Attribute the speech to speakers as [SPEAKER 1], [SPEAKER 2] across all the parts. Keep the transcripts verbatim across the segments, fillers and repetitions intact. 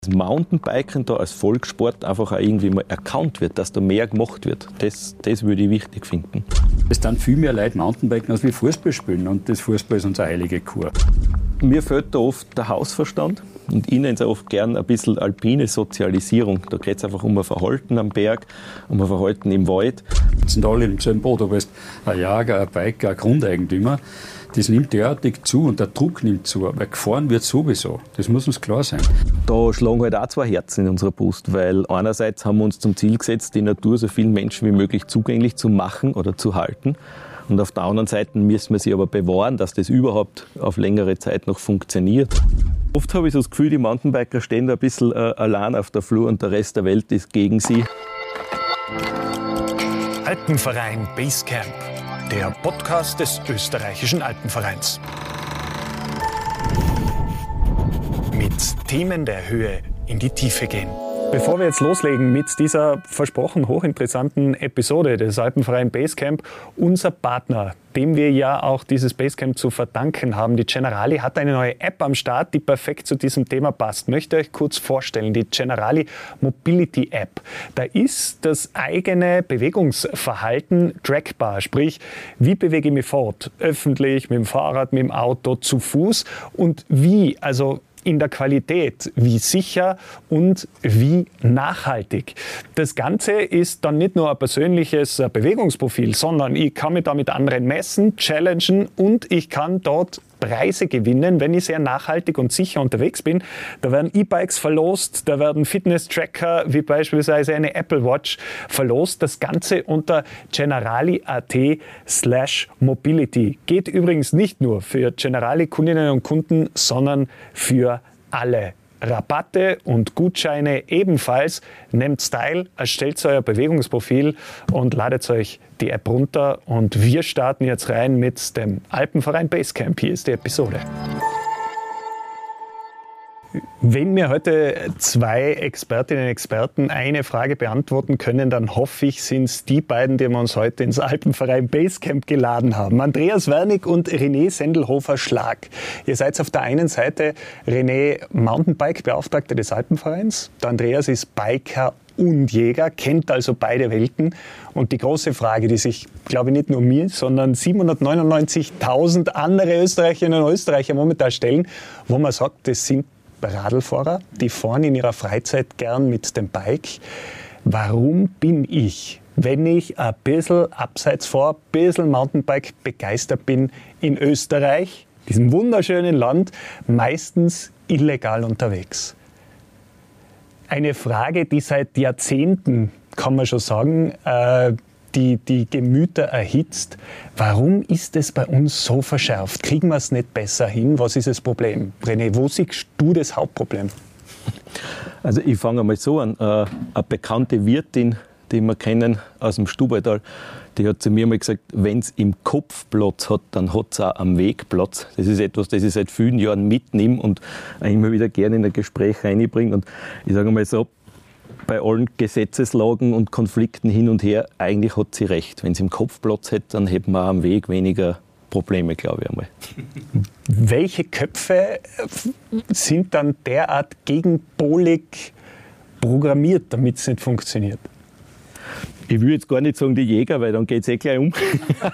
[SPEAKER 1] Das Mountainbiken da als Volkssport einfach auch irgendwie mal erkannt wird, dass da mehr gemacht wird. Das, das würde ich wichtig finden.
[SPEAKER 2] Es dann viel mehr Leute Mountainbiken als wir Fußball spielen und das Fußball ist unsere heilige Kur.
[SPEAKER 1] Mir fehlt da oft der Hausverstand und ich nenne es oft gern ein bisschen alpine Sozialisierung. Da geht es einfach um ein Verhalten am Berg, um ein Verhalten im Wald.
[SPEAKER 2] Jetzt sind alle im selben Boot, du bist ein Jager, ein Biker, ein Grundeigentümer. Das nimmt derartig zu und der Druck nimmt zu, weil gefahren wird sowieso. Das muss uns klar sein.
[SPEAKER 1] Da schlagen halt auch zwei Herzen in unserer Brust, weil einerseits haben wir uns zum Ziel gesetzt, die Natur so vielen Menschen wie möglich zugänglich zu machen oder zu halten. Und auf der anderen Seite müssen wir sie aber bewahren, dass das überhaupt auf längere Zeit noch funktioniert. Oft habe ich so das Gefühl, die Mountainbiker stehen da ein bisschen äh, allein auf der Flur und der Rest der Welt ist gegen sie.
[SPEAKER 3] Alpenverein Basecamp, der Podcast des österreichischen Alpenvereins. Mit Themen der Höhe in die Tiefe gehen. Bevor wir jetzt loslegen mit dieser versprochen hochinteressanten Episode des Alpenverein Basecamp, unser Partner, dem wir ja auch dieses Basecamp zu verdanken haben, die Generali, hat eine neue App am Start, die perfekt zu diesem Thema passt. Ich möchte euch kurz vorstellen, die Generali Mobility App. Da ist das eigene Bewegungsverhalten trackbar, sprich, wie bewege ich mich fort? Öffentlich, mit dem Fahrrad, mit dem Auto, zu Fuß und wie, also in der Qualität, wie sicher und wie nachhaltig. Das Ganze ist dann nicht nur ein persönliches Bewegungsprofil, sondern ich kann mich da mit anderen messen, challengen und ich kann dort Preise gewinnen, wenn ich sehr nachhaltig und sicher unterwegs bin. Da werden E-Bikes verlost, da werden Fitness-Tracker wie beispielsweise eine Apple Watch verlost. Das Ganze unter generali.at slash mobility. Geht übrigens nicht nur für Generali-Kundinnen und Kunden, sondern für alle. Rabatte und Gutscheine ebenfalls. Nehmt Style, erstellt euer Bewegungsprofil und ladet euch die App runter. Und wir starten jetzt rein mit dem Alpenverein Basecamp. Hier ist die Episode. Wenn mir heute zwei Expertinnen und Experten eine Frage beantworten können, dann hoffe ich, sind es die beiden, die wir uns heute ins Alpenverein Basecamp geladen haben. Andreas Wernig und René Sendelhofer-Schlag. Ihr seid auf der einen Seite René Mountainbike-Beauftragter des Alpenvereins. Der Andreas ist Biker und Jäger, kennt also beide Welten. Und die große Frage, die sich, glaube ich, nicht nur mir, sondern siebenhundertneunundneunzigtausend andere Österreicherinnen und Österreicher momentan stellen, wo man sagt, das sind Radlfahrer, die fahren in ihrer Freizeit gern mit dem Bike. Warum bin ich, wenn ich ein bisschen abseits fahre, ein bisschen Mountainbike begeistert bin, in Österreich, diesem wunderschönen Land, meistens illegal unterwegs? Eine Frage, die seit Jahrzehnten, kann man schon sagen, äh, die, die Gemüter erhitzt. Warum ist es bei uns so verschärft? Kriegen wir es nicht besser hin? Was ist das Problem? René, wo siehst du das Hauptproblem?
[SPEAKER 1] Also ich fange einmal so an. Eine bekannte Wirtin, die wir kennen aus dem Stubaital, die hat zu mir mal gesagt, wenn es im Kopf Platz hat, dann hat es auch am Weg Platz. Das ist etwas, das ich seit vielen Jahren mitnehme und immer wieder gerne in ein Gespräch reinbringe. Und ich sage mal so, bei allen Gesetzeslagen und Konflikten hin und her, eigentlich hat sie recht. Wenn sie im Kopf Platz hätte, dann hätten wir am Weg weniger Probleme, glaube ich einmal.
[SPEAKER 3] Welche Köpfe sind dann derart gegenpolig programmiert, damit es nicht funktioniert?
[SPEAKER 1] Ich will jetzt gar nicht sagen die Jäger, weil dann geht es eh gleich um.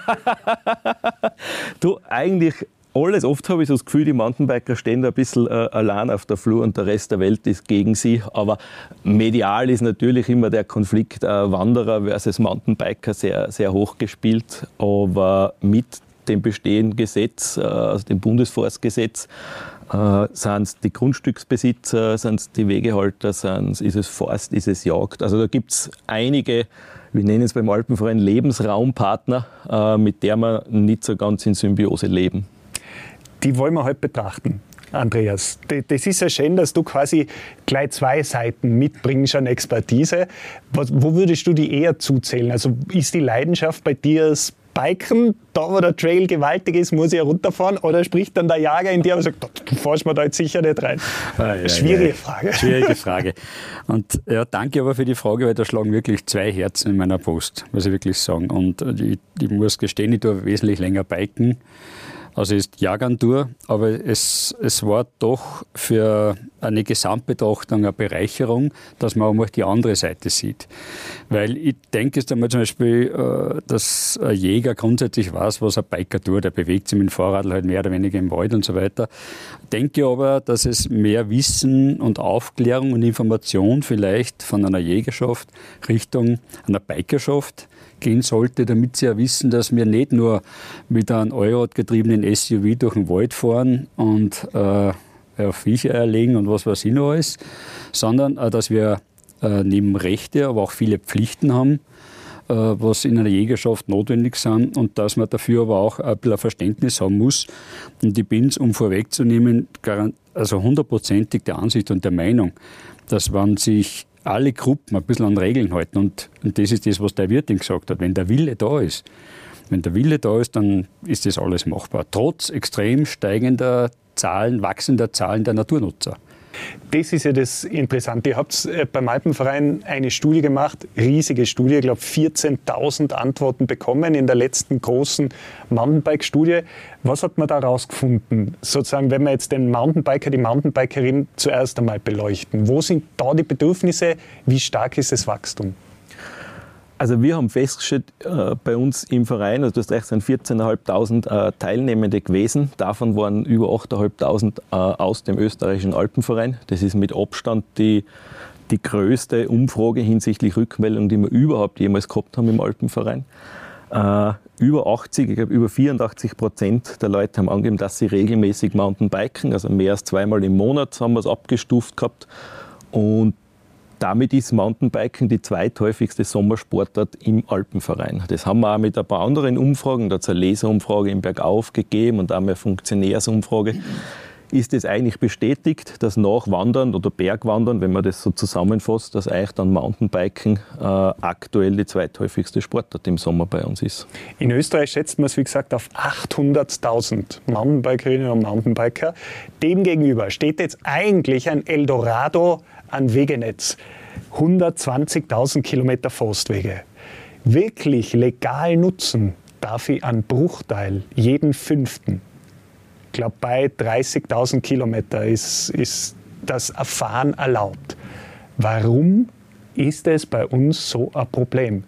[SPEAKER 1] Du, eigentlich alles. Oft habe ich so das Gefühl, die Mountainbiker stehen da ein bisschen äh, allein auf der Flur und der Rest der Welt ist gegen sie. Aber medial ist natürlich immer der Konflikt äh, Wanderer versus Mountainbiker sehr, sehr hoch gespielt. Aber mit dem bestehenden Gesetz, äh, also dem Bundesforstgesetz, äh, sind es die Grundstücksbesitzer, sind es die Wegehalter, sind's, ist es Forst, ist es Jagd. Also da gibt es einige, wir nennen es beim Alpenverein Lebensraumpartner, äh, mit der wir nicht so ganz in Symbiose leben.
[SPEAKER 3] Die wollen wir heute betrachten, Andreas. Das ist ja schön, dass du quasi gleich zwei Seiten mitbringst an Expertise. Wo würdest du die eher zuzählen? Also ist die Leidenschaft bei dir das Biken, da wo der Trail gewaltig ist, muss ich runterfahren? Oder spricht dann der Jager in dir und sagt, du fährst mir da jetzt sicher nicht rein? Ah, ja, Schwierige ja. Frage.
[SPEAKER 2] Schwierige Frage. Und ja, danke aber für die Frage, weil da schlagen wirklich zwei Herzen in meiner Brust, muss ich wirklich sagen. Und ich, ich muss gestehen, ich tue wesentlich länger biken. Also es ist Jahrgang-Tour, aber es, es war doch für eine Gesamtbetrachtung eine Bereicherung, dass man auch mal die andere Seite sieht. Weil ich denke jetzt einmal zum Beispiel, dass ein Jäger grundsätzlich weiß, was ein Biker tut. Der bewegt sich mit dem Fahrrad halt mehr oder weniger im Wald und so weiter. Ich denke aber, dass es mehr Wissen und Aufklärung und Information vielleicht von einer Jägerschaft Richtung einer Bikerschaft gehen sollte, damit sie ja wissen, dass wir nicht nur mit einem Allradgetriebenen S U V durch den Wald fahren und äh, ja, Viecher erlegen und was weiß ich noch alles, sondern äh, dass wir äh, neben Rechte, aber auch viele Pflichten haben, äh, was in einer Jägerschaft notwendig sind und dass man dafür aber auch ein bisschen Verständnis haben muss. Und ich bin es, um vorwegzunehmen, also hundertprozentig der Ansicht und der Meinung, dass wenn sich alle Gruppen ein bisschen an Regeln halten. Und, und das ist das, was der Wirtin gesagt hat. Wenn der Wille da ist, wenn der Wille da ist, dann ist das alles machbar. Trotz extrem steigender Zahlen, wachsender Zahlen der Naturnutzer.
[SPEAKER 3] Das ist ja das Interessante. Ihr habt beim Alpenverein eine Studie gemacht, riesige Studie, ich glaube vierzehntausend Antworten bekommen in der letzten großen Mountainbike-Studie. Was hat man da rausgefunden? Sozusagen, wenn wir jetzt den Mountainbiker, die Mountainbikerin zuerst einmal beleuchten. Wo sind da die Bedürfnisse? Wie stark ist das Wachstum?
[SPEAKER 1] Also wir haben festgestellt, äh, bei uns im Verein, also du hast recht, sind vierzehntausendfünfhundert äh, Teilnehmende gewesen. Davon waren über achttausendfünfhundert äh, aus dem österreichischen Alpenverein. Das ist mit Abstand die, die größte Umfrage hinsichtlich Rückmeldung, die wir überhaupt jemals gehabt haben im Alpenverein. Äh, über achtzig, ich glaube über vierundachtzig Prozent der Leute haben angegeben, dass sie regelmäßig Mountainbiken, also mehr als zweimal im Monat haben wir es abgestuft gehabt. Und damit ist Mountainbiken die zweithäufigste Sommersportart im Alpenverein. Das haben wir auch mit ein paar anderen Umfragen, da hat es eine Leserumfrage im Bergauf gegeben und auch eine Funktionärsumfrage. Ist es eigentlich bestätigt, dass nach Wandern oder Bergwandern, wenn man das so zusammenfasst, dass eigentlich dann Mountainbiken äh, aktuell die zweithäufigste Sportart im Sommer bei uns ist?
[SPEAKER 3] In Österreich schätzt man es, wie gesagt, auf achthunderttausend Mountainbikerinnen und Mountainbiker. Demgegenüber steht jetzt eigentlich ein Eldorado an Wegenetz. hundertzwanzigtausend Kilometer Forstwege. Wirklich legal nutzen darf ich einen Bruchteil, jeden fünften. Ich glaube, bei dreißigtausend Kilometer ist, ist das Fahren erlaubt. Warum ist es bei uns so ein Problem?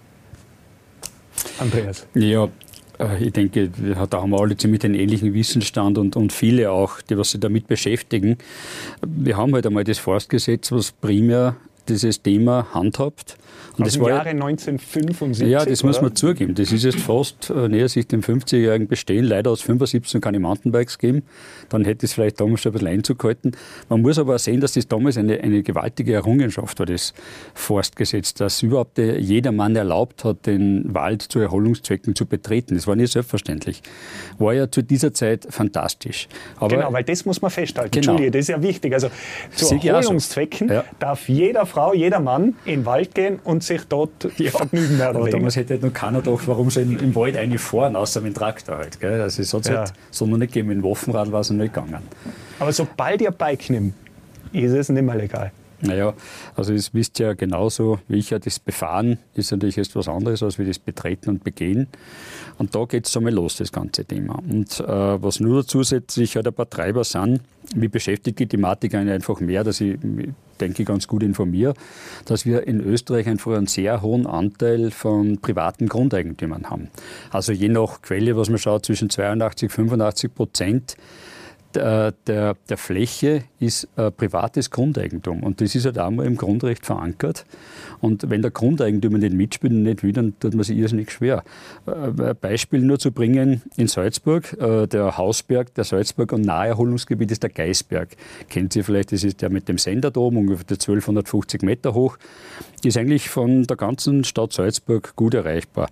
[SPEAKER 3] Andreas?
[SPEAKER 2] Ja, ich denke, da haben wir alle ziemlich den ähnlichen Wissensstand und, und viele auch, die was sich damit beschäftigen. Wir haben halt einmal das Forstgesetz, was primär dieses Thema handhabt.
[SPEAKER 3] Und aus dem Jahre neunzehnhundertfünfundsiebzig?
[SPEAKER 2] Ja, das
[SPEAKER 3] oder?
[SPEAKER 2] muss man zugeben. Das ist jetzt fast äh, näher sich dem fünfzigjährigen Bestehen. Leider aus fünfundsiebzig keine Mountainbikes gegeben. Dann hätte es vielleicht damals schon ein bisschen Einzug gehalten. Man muss aber auch sehen, dass das damals eine, eine gewaltige Errungenschaft war, das Forstgesetz, dass überhaupt jedermann erlaubt hat, den Wald zu Erholungszwecken zu betreten. Das war nicht selbstverständlich. War ja zu dieser Zeit fantastisch. Aber
[SPEAKER 3] genau, weil das muss man festhalten.
[SPEAKER 2] Genau.
[SPEAKER 3] Entschuldige, das ist ja wichtig. Also zu Erholungszwecken
[SPEAKER 2] so. Ja.
[SPEAKER 3] darf jeder Frau, jeder Mann in den Wald gehen und sich dort ja, vergnügen werden.
[SPEAKER 2] Aber damals hätte halt noch keiner gedacht, warum sie in, im Wald reinfahren, außer mit dem Traktor halt. Gell? Also es hat es ja. halt so noch nicht gegeben. Mit dem Waffenrad war es noch nicht gegangen.
[SPEAKER 3] Aber sobald ihr ein Bike nimmt, ist es nicht mehr legal.
[SPEAKER 2] Naja, also das wisst ihr ja genauso wie ich ja, das Befahren ist natürlich jetzt was anderes als wie das Betreten und Begehen. Und da geht es einmal los, das ganze Thema. Und äh, was nur zusätzlich halt ein paar Treiber sind, mich beschäftigt die Thematik einfach mehr, dass ich, denke, ganz gut informiere, dass wir in Österreich einfach einen sehr hohen Anteil von privaten Grundeigentümern haben. Also je nach Quelle, was man schaut, zwischen zweiundachtzig und fünfundachtzig Prozent Der, der, der Fläche ist äh, privates Grundeigentum und das ist halt auch mal im Grundrecht verankert. Und wenn der Grundeigentümer nicht mitspielt und nicht will, dann tut man sich irrsinnig schwer. Äh, ein Beispiel nur zu bringen, in Salzburg, äh, der Hausberg, der Salzburg und Naherholungsgebiet ist der Geisberg. Kennt ihr vielleicht, das ist der mit dem Sender da oben, ungefähr zwölfhundertfünfzig Meter hoch. Ist eigentlich von der ganzen Stadt Salzburg gut erreichbar.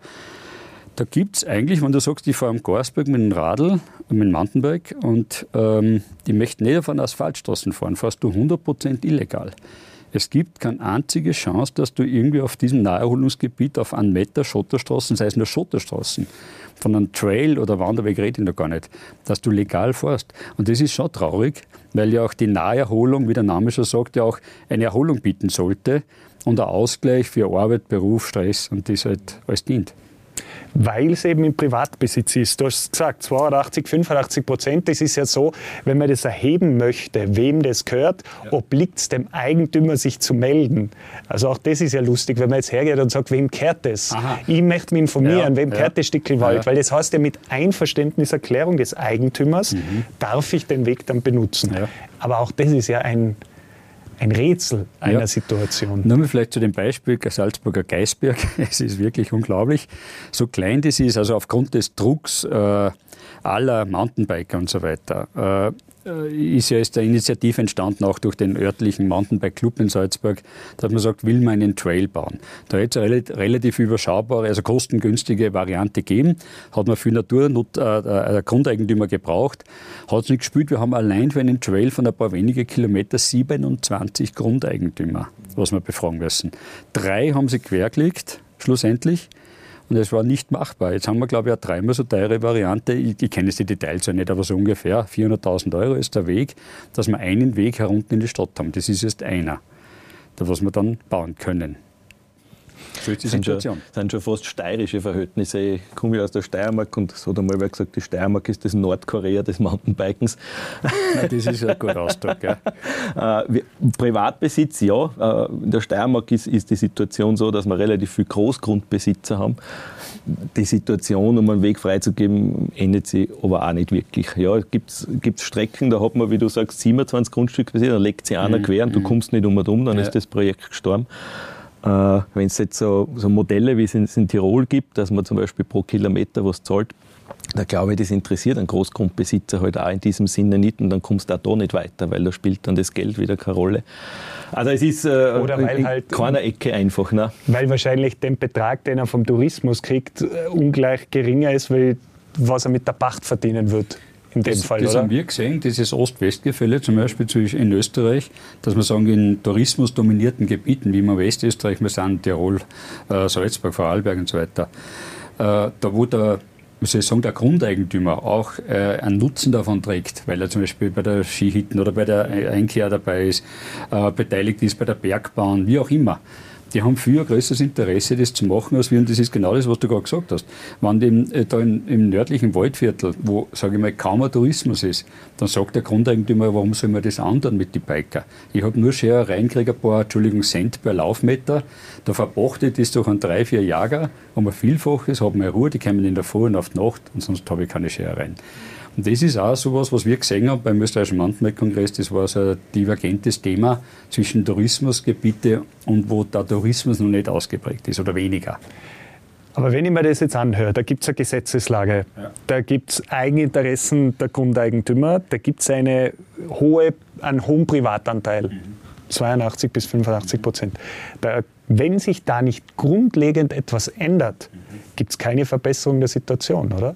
[SPEAKER 2] Da gibt es eigentlich, wenn du sagst, ich fahre am Garsberg mit dem Radl, mit dem Mountainbike und ähm, die möchten nicht auf einer Asphaltstraße fahren, fährst du hundert Prozent illegal. Es gibt keine einzige Chance, dass du irgendwie auf diesem Naherholungsgebiet auf einen Meter Schotterstraßen, sei es nur Schotterstraßen, von einem Trail oder Wanderweg rede ich noch gar nicht, dass du legal fährst. Und das ist schon traurig, weil ja auch die Naherholung, wie der Name schon sagt, ja auch eine Erholung bieten sollte und ein Ausgleich für Arbeit, Beruf, Stress und das halt alles dient.
[SPEAKER 3] Weil es eben im Privatbesitz ist. Du hast gesagt, zweiundachtzig, fünfundachtzig Prozent. Das ist ja so, wenn man das erheben möchte, wem das gehört, ja. obliegt es dem Eigentümer, sich zu melden. Also auch das ist ja lustig, wenn man jetzt hergeht und sagt, wem gehört das? Aha. Ich möchte mich informieren, ja. wem ja. gehört das Stückchen Wald? Ja. Weil das heißt ja, mit Einverständniserklärung des Eigentümers mhm. darf ich den Weg dann benutzen. Ja. Aber auch das ist ja ein... ein Rätsel einer ja. Situation.
[SPEAKER 2] Nur mal vielleicht zu dem Beispiel Salzburger Geisberg. Es ist wirklich unglaublich. So klein das ist, also aufgrund des Drucks äh, aller Mountainbiker und so weiter, äh, ist ja jetzt eine Initiative entstanden, auch durch den örtlichen Mountainbike-Club in Salzburg, dass man sagt, will man einen Trail bauen. Da hätte es eine relativ überschaubare, also kostengünstige Variante gegeben. Hat man viel Natur, äh, Grundeigentümer gebraucht. Hat es nicht gespielt. Wir haben allein für einen Trail von ein paar wenige Kilometer siebenundzwanzig Grundeigentümer, was wir befragen müssen. Drei haben sich quergelegt, schlussendlich. Und es war nicht machbar. Jetzt haben wir, glaube ich, eine dreimal so teure Variante. Ich, ich kenne jetzt die Details ja nicht, aber so ungefähr vierhunderttausend Euro ist der Weg, dass wir einen Weg herunter in die Stadt haben. Das ist jetzt einer, was wir dann bauen können. So ist die
[SPEAKER 1] sind
[SPEAKER 2] Situation.
[SPEAKER 1] Das sind schon fast steirische Verhältnisse. Ich komme ja aus der Steiermark und es hat einmal wer gesagt, die Steiermark ist das Nordkorea des Mountainbikens.
[SPEAKER 2] Nein, das ist ein guter Ausdruck. Ja.
[SPEAKER 1] äh, Privatbesitz, ja. Äh, in der Steiermark ist, ist die Situation so, dass wir relativ viele Großgrundbesitzer haben. Die Situation, um einen Weg freizugeben, ändert sich aber auch nicht wirklich. Ja, es gibt Strecken, da hat man, wie du sagst, siebenundzwanzig Grundstücke, dann legt sich einer mhm. quer und du kommst nicht um und um, dann ja. ist das Projekt gestorben. Äh, wenn es jetzt so, so Modelle, wie es in, in Tirol gibt, dass man zum Beispiel pro Kilometer was zahlt, da glaube ich, das interessiert einen Großgrundbesitzer halt auch in diesem Sinne nicht und dann kommst du auch da nicht weiter, weil da spielt dann das Geld wieder keine Rolle. Also es ist äh,
[SPEAKER 3] Oder weil
[SPEAKER 1] in
[SPEAKER 3] halt,
[SPEAKER 1] keiner Ecke einfach. Ne?
[SPEAKER 3] Weil wahrscheinlich der Betrag, den er vom Tourismus kriegt, ungleich geringer ist, weil was er mit der Pacht verdienen wird. In dem
[SPEAKER 2] das,
[SPEAKER 3] Fall,
[SPEAKER 2] das
[SPEAKER 3] oder?
[SPEAKER 2] haben wir gesehen, dieses Ost-West-Gefälle, zum Beispiel in Österreich, dass wir sagen, in tourismusdominierten Gebieten, wie wir Westösterreich, wir sind Tirol, äh, Salzburg, Vorarlberg und so weiter, äh, da wo der, wie soll ich sagen, der Grundeigentümer auch äh, einen Nutzen davon trägt, weil er zum Beispiel bei der Skihütten oder bei der Einkehr dabei ist, äh, beteiligt ist bei der Bergbahn, wie auch immer. Die haben viel ein größeres Interesse, das zu machen, als wir. Und das ist genau das, was du gerade gesagt hast. Wenn dem, äh, da in, im nördlichen Waldviertel, wo, sage ich mal, kaum ein Tourismus ist, dann sagt der Grundeigentümer, warum soll man das andern mit den Biker? Ich habe nur Scherereien, kriege ein paar, Entschuldigung, Cent per Laufmeter. Da verbrachte ich das durch ein drei, vier Jahre, um ein Vielfaches, habe meine Ruhe, die kommen in der Früh und auf die Nacht und sonst habe ich keine Scherereien. Und das ist auch so etwas, was wir gesehen haben beim österreichischen Mountainbike-Kongress. Das war so ein divergentes Thema zwischen Tourismusgebiete und wo der Tourismus noch nicht ausgeprägt ist oder weniger.
[SPEAKER 3] Aber wenn ich mir das jetzt anhöre, da gibt es eine Gesetzeslage, ja. da gibt es Eigeninteressen der Grundeigentümer, da gibt es eine hohe, einen hohen Privatanteil, mhm. zweiundachtzig bis fünfundachtzig Prozent. Da, wenn sich da nicht grundlegend etwas ändert, mhm. gibt es keine Verbesserung der Situation, oder?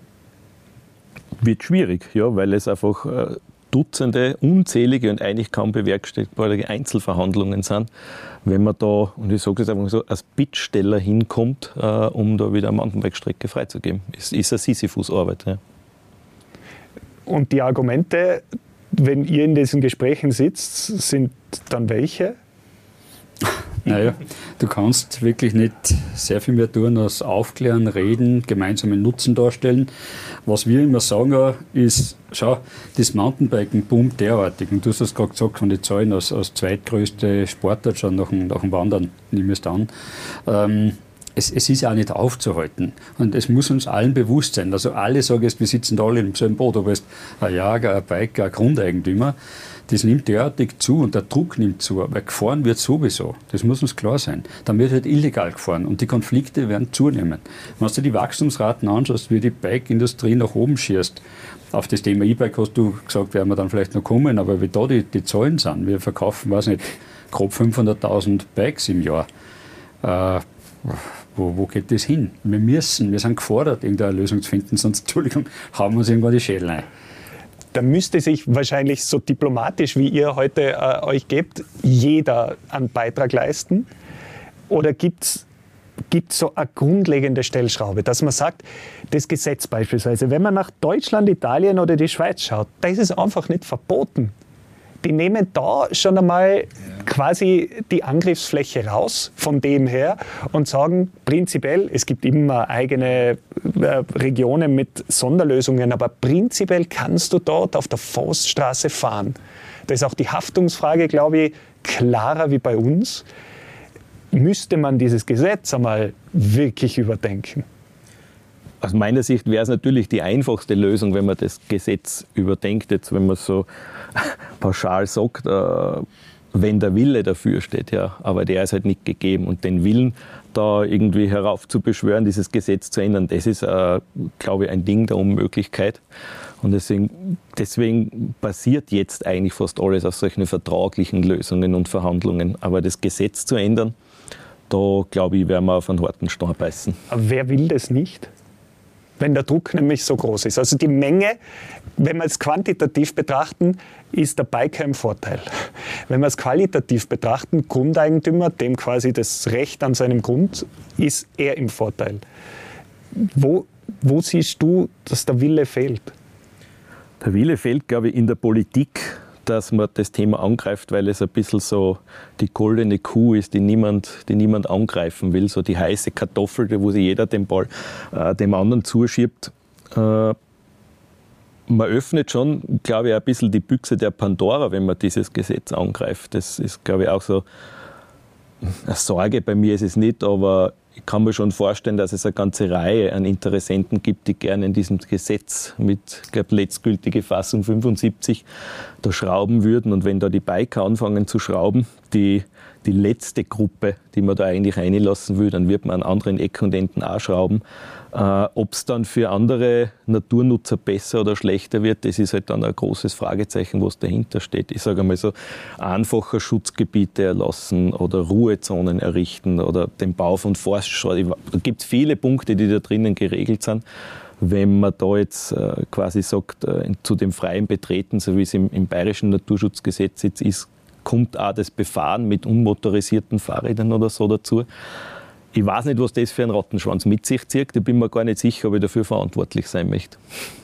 [SPEAKER 1] Wird schwierig, ja, weil es einfach äh, Dutzende, unzählige und eigentlich kaum bewerkstelligbare Einzelverhandlungen sind, wenn man da, und ich sage es einfach so, als Bittsteller hinkommt, äh, um da wieder eine Mountainbike-Strecke freizugeben. Es ist eine Sisyphus-Arbeit. Ja.
[SPEAKER 3] Und die Argumente, wenn ihr in diesen Gesprächen sitzt, sind dann welche?
[SPEAKER 2] Naja, du kannst wirklich nicht sehr viel mehr tun als aufklären, reden, gemeinsamen Nutzen darstellen. Was wir immer sagen, ist, schau, das Mountainbiken boomt derartig. Und du hast es gerade gesagt, von den Zahlen als, als zweitgrößte Sportart schon nach dem, nach dem Wandern, nehme ich es an. Ähm, es, es ist auch nicht aufzuhalten. Und es muss uns allen bewusst sein. Also alle sagen jetzt, wir sitzen da alle im selben Boot. Du bist ein Jager, ein Biker, ein Grundeigentümer. Das nimmt derartig zu und der Druck nimmt zu, weil gefahren wird sowieso. Das muss uns klar sein. Dann wird halt illegal gefahren und die Konflikte werden zunehmen. Wenn du dir die Wachstumsraten anschaust, wie die Bike-Industrie nach oben schießt, auf das Thema E-Bike hast du gesagt, werden wir dann vielleicht noch kommen, aber wie da die, die Zahlen sind, wir verkaufen, weiß nicht, grob fünfhunderttausend Bikes im Jahr. Äh, wo, wo geht das hin? Wir müssen, wir sind gefordert, irgendeine Lösung zu finden, sonst, Entschuldigung, hauen wir uns irgendwann die Schädel ein.
[SPEAKER 3] Da müsste sich wahrscheinlich so diplomatisch, wie ihr heute äh, euch gebt, jeder einen Beitrag leisten? Oder gibt es so eine grundlegende Stellschraube, dass man sagt, das Gesetz beispielsweise, wenn man nach Deutschland, Italien oder die Schweiz schaut, da ist es einfach nicht verboten. die nehmen da schon einmal quasi die Angriffsfläche raus von dem her und sagen prinzipiell, es gibt immer eigene äh, Regionen mit Sonderlösungen, aber prinzipiell kannst du dort auf der Forststraße fahren. Da ist auch die Haftungsfrage, glaube ich, klarer wie bei uns. Müsste man dieses Gesetz einmal wirklich überdenken?
[SPEAKER 1] Aus meiner Sicht wäre es natürlich die einfachste Lösung, wenn man das Gesetz überdenkt, jetzt wenn man so pauschal sagt, äh, wenn der Wille dafür steht, ja, aber der ist halt nicht gegeben. Und den Willen da irgendwie heraufzubeschwören, dieses Gesetz zu ändern, das ist, äh, glaube ich, ein Ding der Unmöglichkeit. Und deswegen, deswegen basiert jetzt eigentlich fast alles auf solchen vertraglichen Lösungen und Verhandlungen. Aber das Gesetz zu ändern, da, glaube ich, werden wir auf einen harten Stein beißen.
[SPEAKER 3] Aber wer will das nicht? Wenn der Druck nämlich so groß ist. Also die Menge, wenn wir es quantitativ betrachten, ist der Biker im Vorteil. Wenn wir es qualitativ betrachten, Grundeigentümer, dem quasi das Recht an seinem Grund, ist er im Vorteil. Wo, wo siehst du, dass der Wille fehlt?
[SPEAKER 1] Der Wille fehlt, glaube ich, in der Politik, dass man das Thema angreift, weil es ein bisschen so die goldene Kuh ist, die niemand, die niemand angreifen will, so die heiße Kartoffel, wo sich jeder den Ball äh, dem anderen zuschiebt. Äh, man öffnet schon, glaube ich, ein bisschen die Büchse der Pandora, wenn man dieses Gesetz angreift. Das ist, glaube ich, auch so eine Sorge. Bei mir ist es nicht, aber ich kann mir schon vorstellen, dass es eine ganze Reihe an Interessenten gibt, die gerne in diesem Gesetz mit, ich glaube, letztgültige Fassung fünfundsiebzig da schrauben würden. Und wenn da die Biker anfangen zu schrauben, die, die letzte Gruppe, die man da eigentlich reinlassen will, dann wird man an anderen Ecken und Enden auch schrauben. Äh, Ob es dann für andere Naturnutzer besser oder schlechter wird, das ist halt dann ein großes Fragezeichen, was dahinter steht. Ich sage einmal so, einfacher Schutzgebiete erlassen oder Ruhezonen errichten oder den Bau von Forststraßen. Da gibt es viele Punkte, die da drinnen geregelt sind. Wenn man da jetzt äh, quasi sagt, äh, zu dem freien Betreten, so wie es im, im Bayerischen Naturschutzgesetz jetzt ist, kommt auch das Befahren mit unmotorisierten Fahrrädern oder so dazu. Ich weiß nicht, was das für ein Rattenschwanz mit sich zieht. Ich bin mir gar nicht sicher, ob ich dafür verantwortlich sein möchte.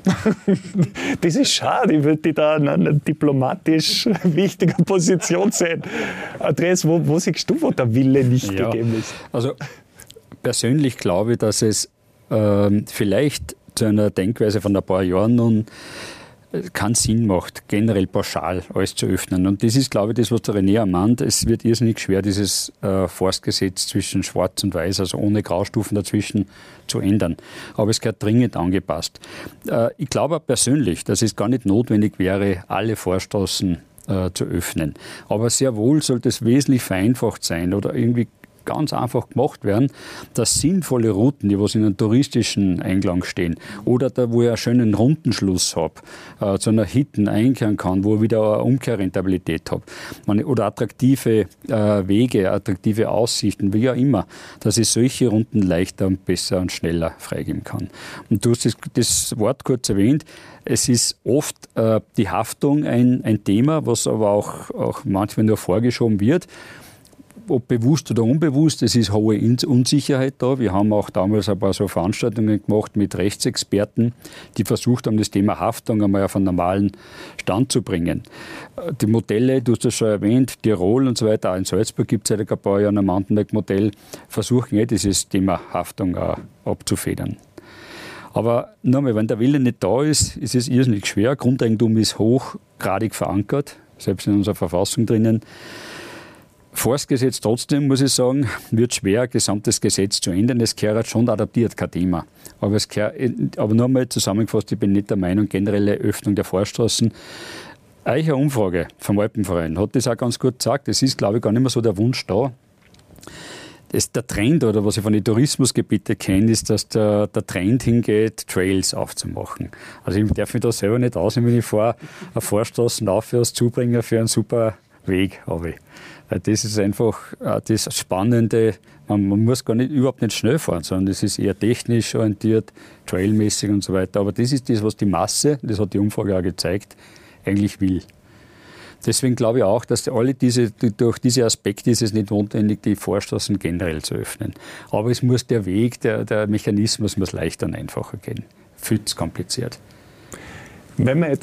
[SPEAKER 3] Das ist schade. Ich würde dich da in einer diplomatisch wichtiger Position sehen. Andreas, wo, wo siehst du, wo der Wille nicht ja, gegeben ist?
[SPEAKER 2] Also persönlich glaube ich, dass es ähm, vielleicht zu einer Denkweise von ein paar Jahren nun keinen Sinn macht, generell pauschal alles zu öffnen. Und das ist, glaube ich, das, was der René ermahnt. Es wird irrsinnig schwer, dieses äh, Forstgesetz zwischen Schwarz und Weiß, also ohne Graustufen dazwischen, zu ändern. Aber es gehört dringend angepasst. Äh, ich glaube auch persönlich, dass es gar nicht notwendig wäre, alle Forststraßen äh, zu öffnen. Aber sehr wohl sollte es wesentlich vereinfacht sein oder irgendwie ganz einfach gemacht werden, dass sinnvolle Routen, die was in einem touristischen Einklang stehen oder da, wo ich einen schönen Rundenschluss habe, äh, zu einer Hitten einkehren kann, wo ich wieder eine Umkehrrentabilität habe oder attraktive äh, Wege, attraktive Aussichten, wie auch immer, dass ich solche Runden leichter und besser und schneller freigeben kann. Und du hast das, das Wort kurz erwähnt, es ist oft äh, die Haftung ein, ein Thema, was aber auch, auch manchmal nur vorgeschoben wird. Ob bewusst oder unbewusst, es ist hohe Unsicherheit da. Wir haben auch damals ein paar so Veranstaltungen gemacht mit Rechtsexperten, die versucht haben, das Thema Haftung einmal auf einen normalen Stand zu bringen. Die Modelle, du hast das schon erwähnt, Tirol und so weiter, auch in Salzburg gibt es seit ein paar Jahren ein Mountainbike-Modell, versuchen ja dieses Thema Haftung auch abzufedern. Aber nochmal, wenn der Wille nicht da ist, ist es irrsinnig schwer. Grundeigentum ist hochgradig verankert, selbst in unserer Verfassung drinnen. Forstgesetz trotzdem, muss ich sagen, wird schwer, ein gesamtes Gesetz zu ändern. Es gehört schon adaptiert, kein Thema. Aber, es gehört, aber nur einmal zusammengefasst, ich bin nicht der Meinung, generelle Öffnung der Forststraßen. Eine Umfrage vom Alpenverein hat das auch ganz gut gesagt. Es ist, glaube ich, gar nicht mehr so der Wunsch da. Das, der Trend, oder was ich von den Tourismusgebieten kenne, ist, dass der, der Trend hingeht, Trails aufzumachen. Also ich darf mich da selber nicht ausnehmen, wenn ich fahre, eine Forststraßen auf als Zubringer für einen super Weg habe ich. Das ist einfach das Spannende. Man, man muss gar nicht, überhaupt nicht schnell fahren, sondern das ist eher technisch orientiert, trailmäßig und so weiter. Aber das ist das, was die Masse, das hat die Umfrage auch gezeigt, eigentlich will. Deswegen glaube ich auch, dass alle diese, durch diese Aspekte ist es nicht notwendig, die Forststraßen generell zu öffnen. Aber es muss der Weg, der, der Mechanismus muss leichter und einfacher gehen. Viel zu kompliziert.
[SPEAKER 3] Wenn wir jetzt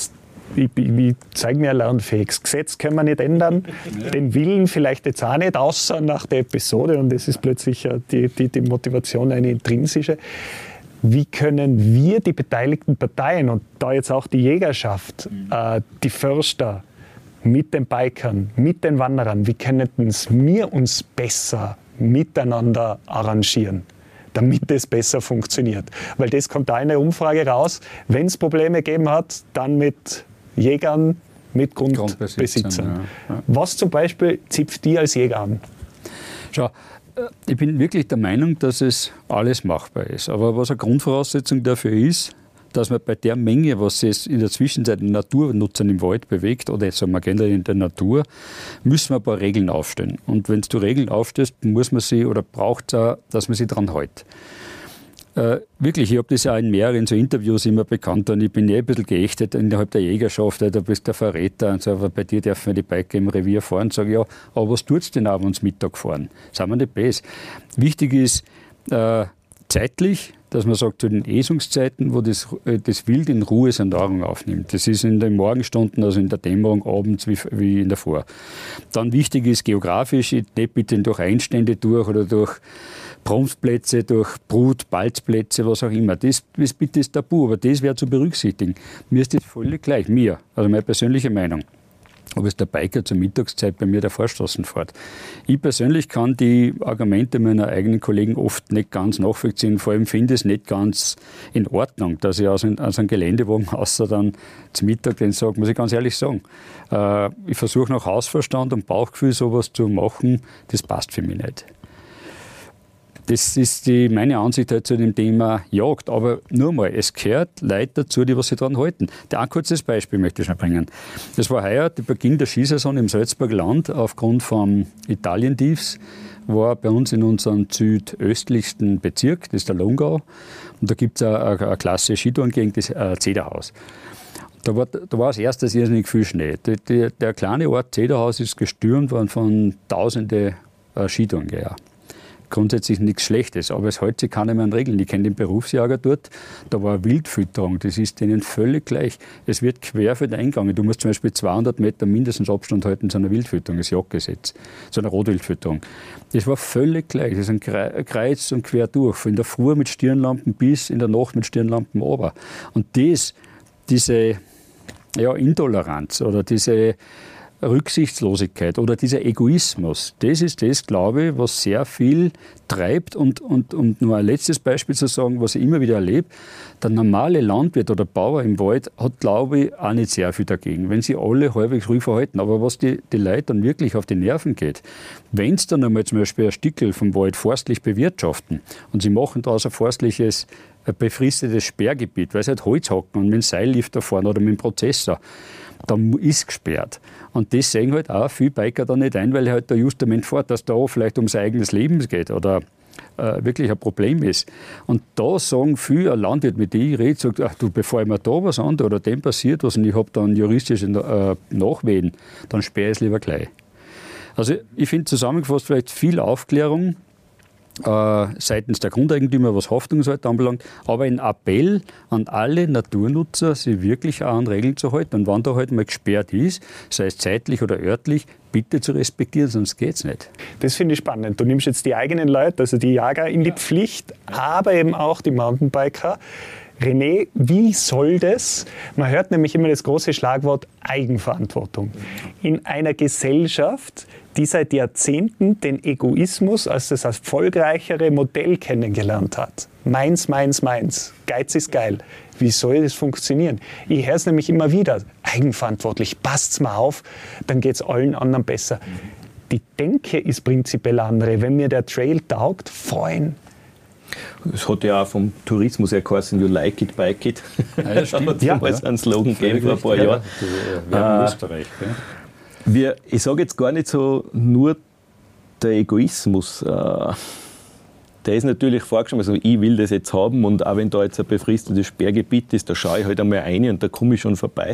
[SPEAKER 3] ich, ich zeige mir ein lernfähiges Gesetz, können wir nicht ändern. Den Willen vielleicht jetzt auch nicht, außer nach der Episode. Und das ist plötzlich die, die, die Motivation eine intrinsische. Wie können wir die beteiligten Parteien und da jetzt auch die Jägerschaft, äh, die Förster mit den Bikern, mit den Wanderern, wie können wir uns besser miteinander arrangieren, damit es besser funktioniert? Weil das kommt da in der Umfrage raus, wenn es Probleme gegeben hat, dann mit Jägern, mit Grundbesitzern. Grundbesitzern ja. Ja. Was zum Beispiel zipft die als Jäger an?
[SPEAKER 2] Schau, ich bin wirklich der Meinung, dass es alles machbar ist. Aber was eine Grundvoraussetzung dafür ist, dass man bei der Menge, was es in der Zwischenzeit den Naturnutzern im Wald bewegt, oder jetzt sagen wir generell in der Natur, müssen wir ein paar Regeln aufstellen. Und wenn du Regeln aufstellst, muss man sie oder braucht es auch, dass man sie dran hält. Äh, wirklich, ich habe das ja in mehreren so Interviews immer bekannt und ich bin eh ein bisschen geächtet innerhalb der Jägerschaft, du bist der Verräter und so, aber bei dir dürfen wir die Biker im Revier fahren. Sage ich, ja, aber was tut es denn auch, wenn sie Mittag fahren? Sind wir nicht besser? Wichtig ist äh, zeitlich, dass man sagt, zu den Esungszeiten, wo das, das Wild in Ruhe seine Nahrung aufnimmt. Das ist in den Morgenstunden, also in der Dämmerung, abends wie, wie in der Vor. Dann wichtig ist geografisch, nicht bitte durch Einstände durch oder durch Brunftplätze, durch Brut-, Balzplätze, was auch immer. Das, das bitte ist tabu, aber das wäre zu berücksichtigen. Mir ist das völlig gleich, mir, also meine persönliche Meinung. Ob es der Biker zur Mittagszeit bei mir der Vorstraßen fährt. Ich persönlich kann die Argumente meiner eigenen Kollegen oft nicht ganz nachvollziehen. Vor allem finde ich es nicht ganz in Ordnung, dass ich aus, ein, aus einem Geländewagen außer dann zum Mittag den sage, muss ich ganz ehrlich sagen. Äh, ich versuche nach Hausverstand und Bauchgefühl sowas zu machen, das passt für mich nicht. Das ist die, meine Ansicht halt zu dem Thema Jagd. Aber nur mal, es gehört Leute dazu, die was sich daran halten. Ein kurzes Beispiel möchte ich schon bringen. Das war heuer der Beginn der Skisaison im Salzburger Land aufgrund vom Italientiefs. War bei uns in unserem südöstlichsten Bezirk, das ist der Lungau. Und da gibt es eine, eine klasse Skitourengegend, das äh, Zederhaus. Da war, da war als erstes irrsinnig viel Schnee. Die, die, der kleine Ort Zederhaus ist gestürmt worden von tausende äh, Skitourengeher. Grundsätzlich nichts Schlechtes, aber es hält sich keiner mehr an Regeln. Ich kenne den Berufsjäger dort, da war Wildfütterung, das ist denen völlig gleich. Es wird querfeld eingegangen. Du musst zum Beispiel zweihundert Meter mindestens Abstand halten zu einer Wildfütterung, das Jagdgesetz, zu einer Rotwildfütterung. Das war völlig gleich, das ist ein Kreuz und quer durch, von der Früh mit Stirnlampen bis in der Nacht mit Stirnlampen runter. Und das, diese ja, Intoleranz oder diese Rücksichtslosigkeit oder dieser Egoismus, das ist das, glaube ich, was sehr viel treibt. Und, und um nur ein letztes Beispiel zu sagen, was ich immer wieder erlebe, der normale Landwirt oder Bauer im Wald hat, glaube ich, auch nicht sehr viel dagegen, wenn sie alle halbwegs ruhig verhalten. Aber was die, die Leute dann wirklich auf die Nerven geht, wenn sie dann einmal zum Beispiel ein Stückel vom Wald forstlich bewirtschaften und sie machen daraus ein forstliches, ein befristetes Sperrgebiet, weil sie halt Holz hacken und mit dem Seillift da fahren oder mit dem Prozessor, dann ist gesperrt. Und das sehen halt auch viele Biker da nicht ein, weil er halt da justament fährt, dass da vielleicht um sein eigenes Leben geht oder äh, wirklich ein Problem ist. Und da sagen viele, ein Landwirt, mit dem ich rede, sagt, ach du, bevor mir da was an oder dem passiert was und ich habe dann juristische äh, Nachwehen, dann sperre ich es lieber gleich. Also ich finde zusammengefasst vielleicht viel Aufklärung, Äh, seitens der Grundeigentümer, was Haftungsseite anbelangt, aber ein Appell an alle Naturnutzer, sich wirklich auch an Regeln zu halten. Und wenn da halt mal gesperrt ist, sei es zeitlich oder örtlich, bitte zu respektieren, sonst geht es nicht.
[SPEAKER 3] Das finde ich spannend. Du nimmst jetzt die eigenen Leute, also die Jäger, in die Pflicht, aber eben auch die Mountainbiker. René, wie soll das? Man hört nämlich immer das große Schlagwort Eigenverantwortung. In einer Gesellschaft, die seit Jahrzehnten den Egoismus als das erfolgreichere Modell kennengelernt hat. Meins, meins, meins. Geiz ist geil. Wie soll das funktionieren? Ich höre es nämlich immer wieder. Eigenverantwortlich, passt's mal auf, dann geht es allen anderen besser. Die Denke ist prinzipiell andere. Wenn mir der Trail taugt, fein.
[SPEAKER 1] Es hat ja auch vom Tourismus her geheißen, you like it, bike it.
[SPEAKER 2] Ja, das stimmt.
[SPEAKER 1] Ja, ja. Einen Slogan gegeben vor ein paar Jahren.
[SPEAKER 2] Ja, in Österreich. Ja.
[SPEAKER 1] Wir, ich sage jetzt gar nicht so nur der Egoismus. Äh, der ist natürlich vorgeschrieben, also ich will das jetzt haben und auch wenn da jetzt ein befristetes Sperrgebiet ist, da schaue ich halt einmal rein und da komme ich schon vorbei.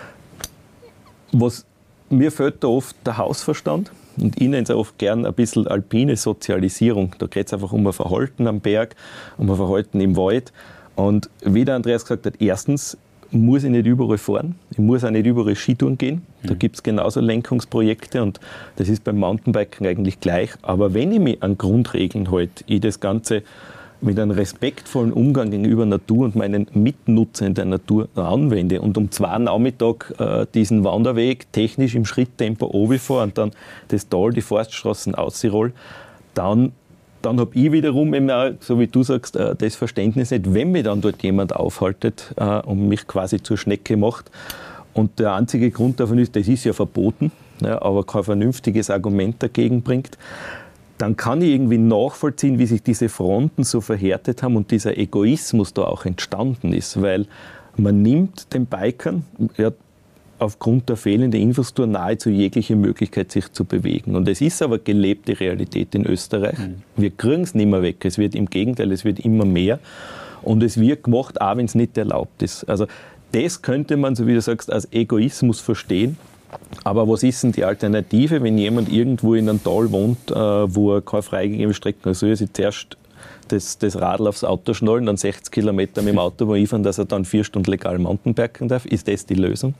[SPEAKER 1] Was, mir fehlt da oft der Hausverstand. Und ich nenne es oft gern ein bisschen alpine Sozialisierung. Da geht es einfach um ein Verhalten am Berg, um ein Verhalten im Wald. Und wie der Andreas gesagt hat, erstens muss ich nicht überall fahren. Ich muss auch nicht überall Skitouren gehen. Da gibt es genauso Lenkungsprojekte und das ist beim Mountainbiken eigentlich gleich. Aber wenn ich mich an Grundregeln halte, ich das Ganze mit einem respektvollen Umgang gegenüber Natur und meinen Mitnutzern der Natur anwende und um zwei Nachmittag äh, diesen Wanderweg technisch im Schritttempo runterfahre und dann das Tal, die Forststraßen Austirol, dann, dann habe ich wiederum eben auch, so wie du sagst, äh, das Verständnis nicht, wenn mir dann dort jemand aufhaltet äh, und mich quasi zur Schnecke macht. Und der einzige Grund davon ist, das ist ja verboten, ja, aber kein vernünftiges Argument dagegen bringt. Dann kann ich irgendwie nachvollziehen, wie sich diese Fronten so verhärtet haben und dieser Egoismus da auch entstanden ist, weil man nimmt den Bikern ja, aufgrund der fehlenden Infrastruktur nahezu jegliche Möglichkeit, sich zu bewegen. Und es ist aber gelebte Realität in Österreich. Mhm. Wir kriegen es nicht mehr weg, es wird im Gegenteil, es wird immer mehr und es wird gemacht, auch wenn es nicht erlaubt ist. Also das könnte man, so wie du sagst, als Egoismus verstehen. Aber was ist denn die Alternative, wenn jemand irgendwo in einem Tal wohnt, äh, wo er keine freigegebene Strecke hat? Soll er sich zuerst das, das Radl aufs Auto schnallen, dann sechzig Kilometer mit dem Auto fahren, dass er dann vier Stunden legal Mountainbiken darf? Ist das die Lösung?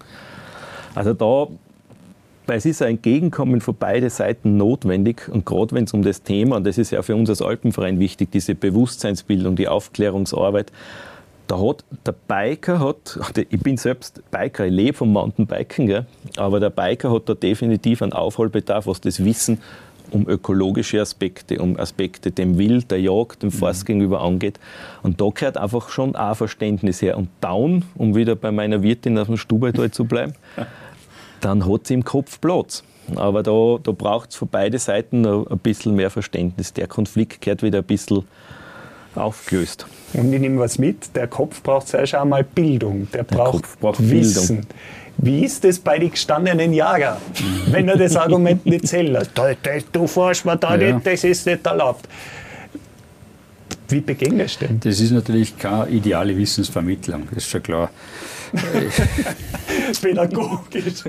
[SPEAKER 1] Also da, weil es ist ein Entgegenkommen von beiden Seiten notwendig und gerade wenn es um das Thema, und das ist ja für uns als Alpenverein wichtig, diese Bewusstseinsbildung, die Aufklärungsarbeit, da hat der Biker, hat, ich bin selbst Biker, ich lebe vom Mountainbiken, gell, aber der Biker hat da definitiv einen Aufholbedarf, was das Wissen um ökologische Aspekte, um Aspekte dem Wild, der Jagd, dem Forst gegenüber angeht. Und da gehört einfach schon ein Verständnis her. Und dann, um wieder bei meiner Wirtin aus dem Stubaital zu bleiben, dann hat sie im Kopf Platz. Aber da, da braucht es von beiden Seiten ein bisschen mehr Verständnis. Der Konflikt gehört wieder ein bisschen aufgelöst.
[SPEAKER 3] Und ich nehme was mit, der Kopf braucht zuerst einmal Bildung, der, der braucht, Kopf braucht Wissen. Bildung. Wie ist das bei den gestandenen Jägern, wenn er das Argument nicht zählt? Du fährst mir da ja. nicht, das ist nicht erlaubt. Wie begegnest du denn?
[SPEAKER 2] Das ist natürlich keine ideale Wissensvermittlung, das ist schon klar.
[SPEAKER 3] Pädagogisch.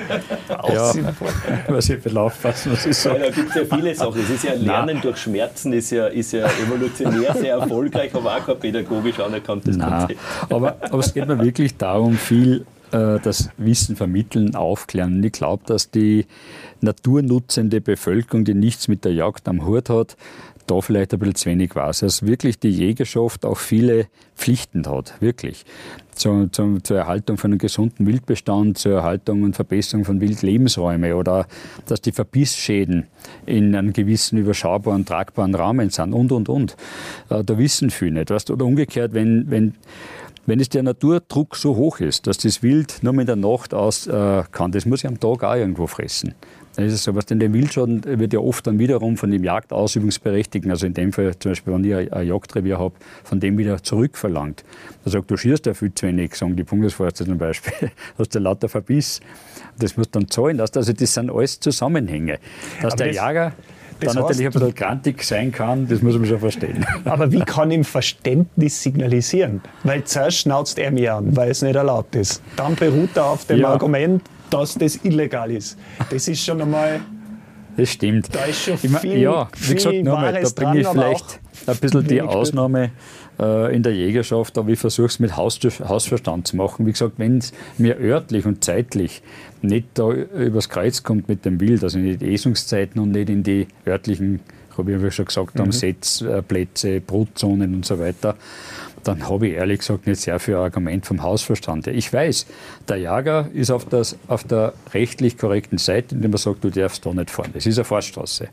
[SPEAKER 2] Ja, was ich ein bisschen aufpassen, was ich sage.
[SPEAKER 1] Ja, da gibt es ja viele Sachen. Es ist ja Lernen Nein. durch Schmerzen, ist ja, ist ja evolutionär sehr erfolgreich, aber auch kein pädagogisch anerkanntes
[SPEAKER 2] Nein.
[SPEAKER 1] Konzept.
[SPEAKER 2] Aber, aber es geht mir wirklich darum, viel äh, das Wissen vermitteln, aufklären. Und ich glaube, dass die naturnutzende Bevölkerung, die nichts mit der Jagd am Hut hat, da vielleicht ein bisschen zu wenig weiß. Dass wirklich die Jägerschaft auch viele Pflichten hat, wirklich. Zur, zur, zur Erhaltung von einem gesunden Wildbestand, zur Erhaltung und Verbesserung von Wildlebensräumen oder dass die Verbissschäden in einem gewissen überschaubaren, tragbaren Rahmen sind und, und, und. Äh, da wissen viele nicht. Weißt? Oder umgekehrt, wenn, wenn, wenn es der Naturdruck so hoch ist, dass das Wild nur mit der Nacht aus äh, kann, das muss ich am Tag auch irgendwo fressen. Dann ist es so, was denn der Wildschaden wird ja oft dann wiederum von dem Jagdausübungsberechtigten, also in dem Fall zum Beispiel, wenn ich ein Jagdrevier habe, von dem wieder zurückverlangt. Da sagt, du schießt ja viel zu wenig, sagen die Bundesforste zum Beispiel, hast du lauter Verbiss. Das muss dann zahlen. Also das sind alles Zusammenhänge. Dass Aber der Jäger dann natürlich ein bisschen grantig sein kann, das muss man schon verstehen.
[SPEAKER 3] Aber wie kann ihm Verständnis signalisieren? Weil zuerst schnauzt er mich an, weil es nicht erlaubt ist. Dann beruht er auf dem ja. Argument, dass das illegal ist. Das ist schon einmal...
[SPEAKER 2] Das stimmt.
[SPEAKER 3] Da ist schon
[SPEAKER 2] ich mein,
[SPEAKER 3] viel,
[SPEAKER 2] ja, wie gesagt,
[SPEAKER 3] viel
[SPEAKER 2] nochmal, da bringe ich vielleicht ein bisschen die Ausnahme äh, in der Jägerschaft, aber ich versuche es mit Haus, Hausverstand zu machen. Wie gesagt, wenn es mir örtlich und zeitlich nicht da übers Kreuz kommt mit dem Wild, also in die Esungszeiten und nicht in die örtlichen, habe ich ja schon gesagt, mhm. Setzplätze, Brutzonen und so weiter, dann habe ich ehrlich gesagt nicht sehr viel Argument vom Hausverstand. Ich weiß, der Jäger ist auf, das, auf der rechtlich korrekten Seite, indem er sagt, du darfst da nicht fahren. Das ist eine Forststraße.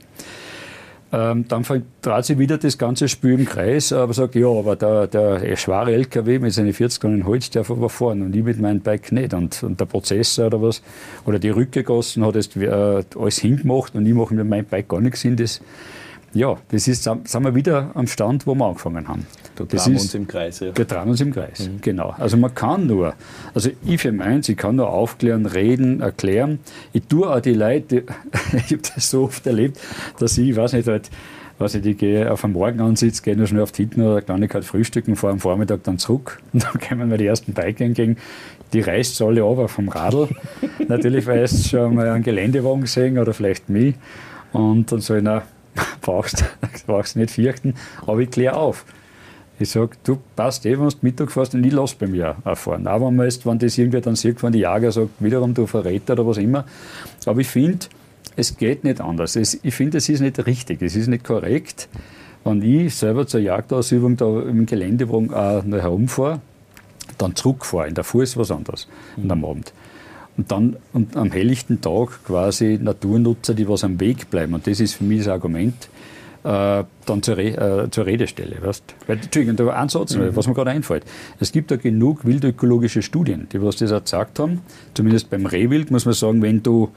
[SPEAKER 2] Ähm, dann dreht sich wieder das ganze Spiel im Kreis, aber sagt, ja, aber der, der schwere L K W mit seinen vierzig Tonnen Holz darf aber fahren und ich mit meinem Bike nicht. Und, und der Prozessor oder was, oder die Rückgegossen hat jetzt äh, alles hingemacht und ich mache mit meinem Bike gar nichts hin. Das, ja, das ist, sind wir wieder am Stand, wo wir angefangen haben.
[SPEAKER 1] Da drehen wir uns im Kreis. Ja.
[SPEAKER 2] Wir drehen uns im Kreis, mhm. genau. Also man kann nur, also ich für meins, ich kann nur aufklären, reden, erklären. Ich tue auch die Leute, ich habe das so oft erlebt, dass ich, ich weiß nicht, halt, weiß ich, ich gehe auf einen Morgenansitz, gehe noch schnell auf die Hitten oder Kleinigkeit frühstücken, fahre am Vormittag dann zurück und dann kommen mir die ersten Bike entgegen. Die reißt alle runter vom Radl. Natürlich, weil es schon mal einen Geländewagen gesehen oder vielleicht mich. Und dann soll ich, na, brauchst du nicht fürchten, aber ich kläre auf. Ich sage, du passt eh, wenn du Mittag fährst und ich lass bei mir auch fahren. Auch wenn man jetzt, wenn das irgendwer dann sieht, wenn die Jäger sagt, wiederum du Verräter oder was immer. Aber ich finde, es geht nicht anders. Es, ich finde, es ist nicht richtig, es ist nicht korrekt, wenn ich selber zur Jagdausübung da im Geländewagen auch noch herumfahre, dann zurückfahre. In der Früh ist was anderes, mhm. und am Abend. Und dann und am helllichten Tag quasi Naturnutzer, die was am Weg bleiben. Und das ist für mich das Argument, äh, dann zur, Re äh, zur Redestelle. Weißt? Weil, Entschuldigung, da war ein Satz, mhm. was mir gerade einfällt. Es gibt da genug wildökologische Studien, die was das auch gesagt haben. Zumindest beim Rehwild muss man sagen, wenn du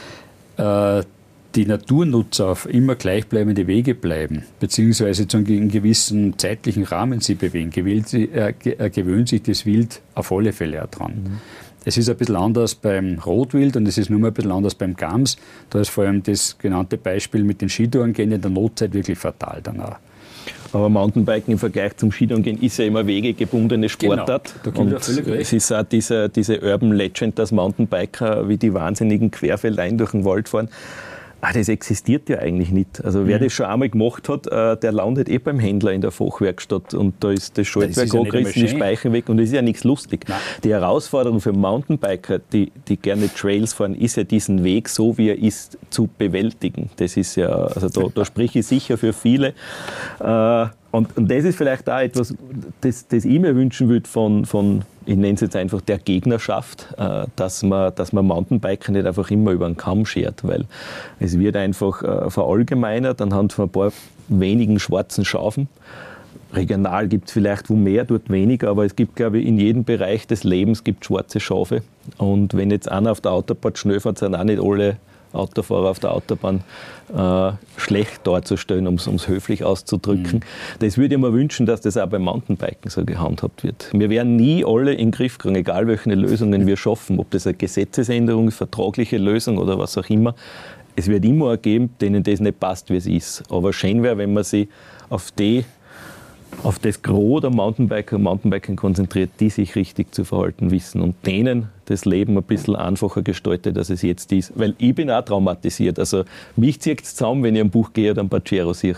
[SPEAKER 2] äh, die Naturnutzer auf immer gleichbleibende Wege bleiben, beziehungsweise zu einem gewissen zeitlichen Rahmen sie bewegen, gewöhnt, äh, gewöhnt sich das Wild auf alle Fälle auch dran. Mhm. Es ist ein bisschen anders beim Rotwild und es ist nur mal ein bisschen anders beim Gams. Da ist vor allem das genannte Beispiel mit den Skitouren gehen in der Notzeit wirklich fatal danach.
[SPEAKER 1] Aber Mountainbiken im Vergleich zum Skitourengehen ist ja immer wegegebundene Sportart.
[SPEAKER 2] Genau,
[SPEAKER 1] und es ist auch diese, diese Urban Legend, dass Mountainbiker wie die wahnsinnigen Querfeldein durch den Wald fahren. Ah, das existiert ja eigentlich nicht. Also wer mhm. das schon einmal gemacht hat, äh, der landet eh beim Händler in der Fachwerkstatt und da ist das Schaltwerk angerissen, die Speichen weg und das ist ja nichts lustig. Nein. Die Herausforderung für Mountainbiker, die, die gerne Trails fahren, ist ja diesen Weg, so wie er ist, zu bewältigen. Das ist ja, also da, da spreche ich sicher für viele. Äh, Und, und das ist vielleicht auch etwas, das, das ich mir wünschen würde von, von, ich nenne es jetzt einfach der Gegnerschaft, äh, dass man, dass man Mountainbiker nicht einfach immer über den Kamm schert, weil es wird einfach äh, verallgemeinert anhand von ein paar wenigen schwarzen Schafen. Regional gibt es vielleicht wo mehr, dort weniger, aber es gibt, glaube ich, in jedem Bereich des Lebens gibt schwarze Schafe. Und wenn jetzt einer auf der Autobahn schnell fährt, sind auch nicht alle Autofahrer auf der Autobahn äh, schlecht darzustellen, um es höflich auszudrücken. Mhm. Das würde ich mir wünschen, dass das auch beim Mountainbiken so gehandhabt wird. Wir werden nie alle in den Griff kriegen, egal welche Lösungen wir schaffen, ob das eine Gesetzesänderung, vertragliche Lösung oder was auch immer. Es wird immer geben, denen das nicht passt, wie es ist. Aber schön wäre, wenn man sich auf die auf das Gros der Mountainbiker und Mountainbikern konzentriert, die sich richtig zu verhalten wissen und denen das Leben ein bisschen einfacher gestaltet, als es jetzt ist. Weil ich bin auch traumatisiert. Also mich zieht es zusammen, wenn ich ein Buch gehe oder ein Pajero sehe.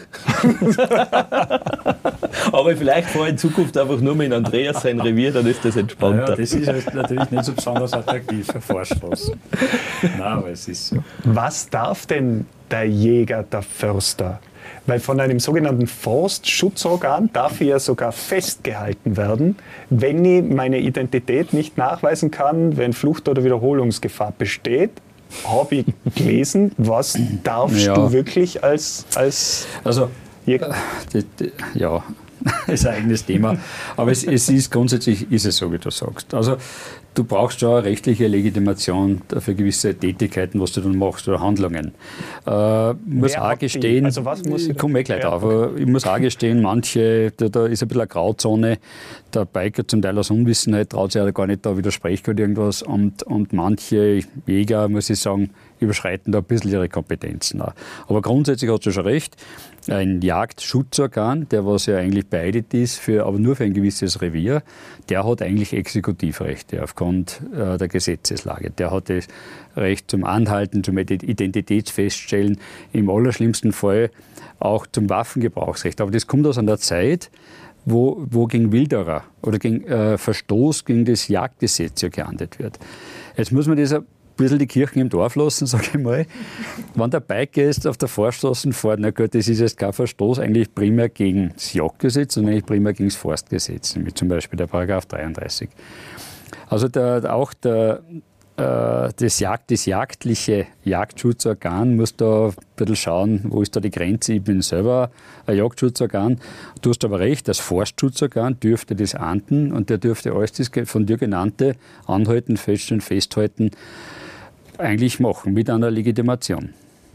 [SPEAKER 1] Aber vielleicht fahre ich in Zukunft einfach nur mit Andreas sein Revier, dann ist das entspannter.
[SPEAKER 2] Ja, das ist natürlich nicht so besonders attraktiv für Vorstoß. Nein, aber es ist so.
[SPEAKER 3] Was darf denn der Jäger, der Förster? Weil von einem sogenannten Forstschutzorgan darf ich ja sogar festgehalten werden, wenn ich meine Identität nicht nachweisen kann, wenn Flucht- oder Wiederholungsgefahr besteht. Habe ich gelesen, was darfst ja. du wirklich als, als
[SPEAKER 2] also, Jäger? Äh, ja, das ist ein eigenes Thema. Aber es, es ist grundsätzlich ist es so, wie du sagst. Also du brauchst schon eine rechtliche Legitimation für gewisse Tätigkeiten, was du dann machst, oder Handlungen. Äh, muss auch gestehen,
[SPEAKER 3] also was muss ich
[SPEAKER 2] komme ich gleich drauf, aber ich muss auch gestehen, manche, da, da ist ein bisschen eine Grauzone, der Biker zum Teil aus Unwissenheit traut sich ja gar nicht, da widerspricht oder irgendwas, und, und manche Jäger, muss ich sagen, überschreiten da ein bisschen ihre Kompetenzen auch. Aber grundsätzlich hast du schon recht, ein Jagdschutzorgan, der was ja eigentlich beidet ist, für, aber nur für ein gewisses Revier, der hat eigentlich Exekutivrechte aufgrund äh, der Gesetzeslage. Der hat das Recht zum Anhalten, zum Identitätsfeststellen, im allerschlimmsten Fall auch zum Waffengebrauchsrecht. Aber das kommt aus einer Zeit, wo, wo gegen Wilderer oder gegen äh, Verstoß gegen das Jagdgesetz ja geahndet wird. Jetzt muss man das ein bisschen die Kirchen im Dorf lassen, sage ich mal. Wenn der Biker jetzt auf der Vorstraße fährt, na gut, das ist jetzt kein Verstoß eigentlich primär gegen das Jagdgesetz, sondern eigentlich primär gegen das Forstgesetz, wie zum Beispiel der Paragraph dreiunddreißig. Also der, auch der, äh, das, Jagd, das jagdliche Jagdschutzorgan muss da ein bisschen schauen, wo ist da die Grenze. Ich bin selber ein Jagdschutzorgan. Du hast aber recht, das Forstschutzorgan dürfte das ahnden und der dürfte alles das von dir genannte Anhalten, Feststellen, Festhalten eigentlich machen, mit einer Legitimation.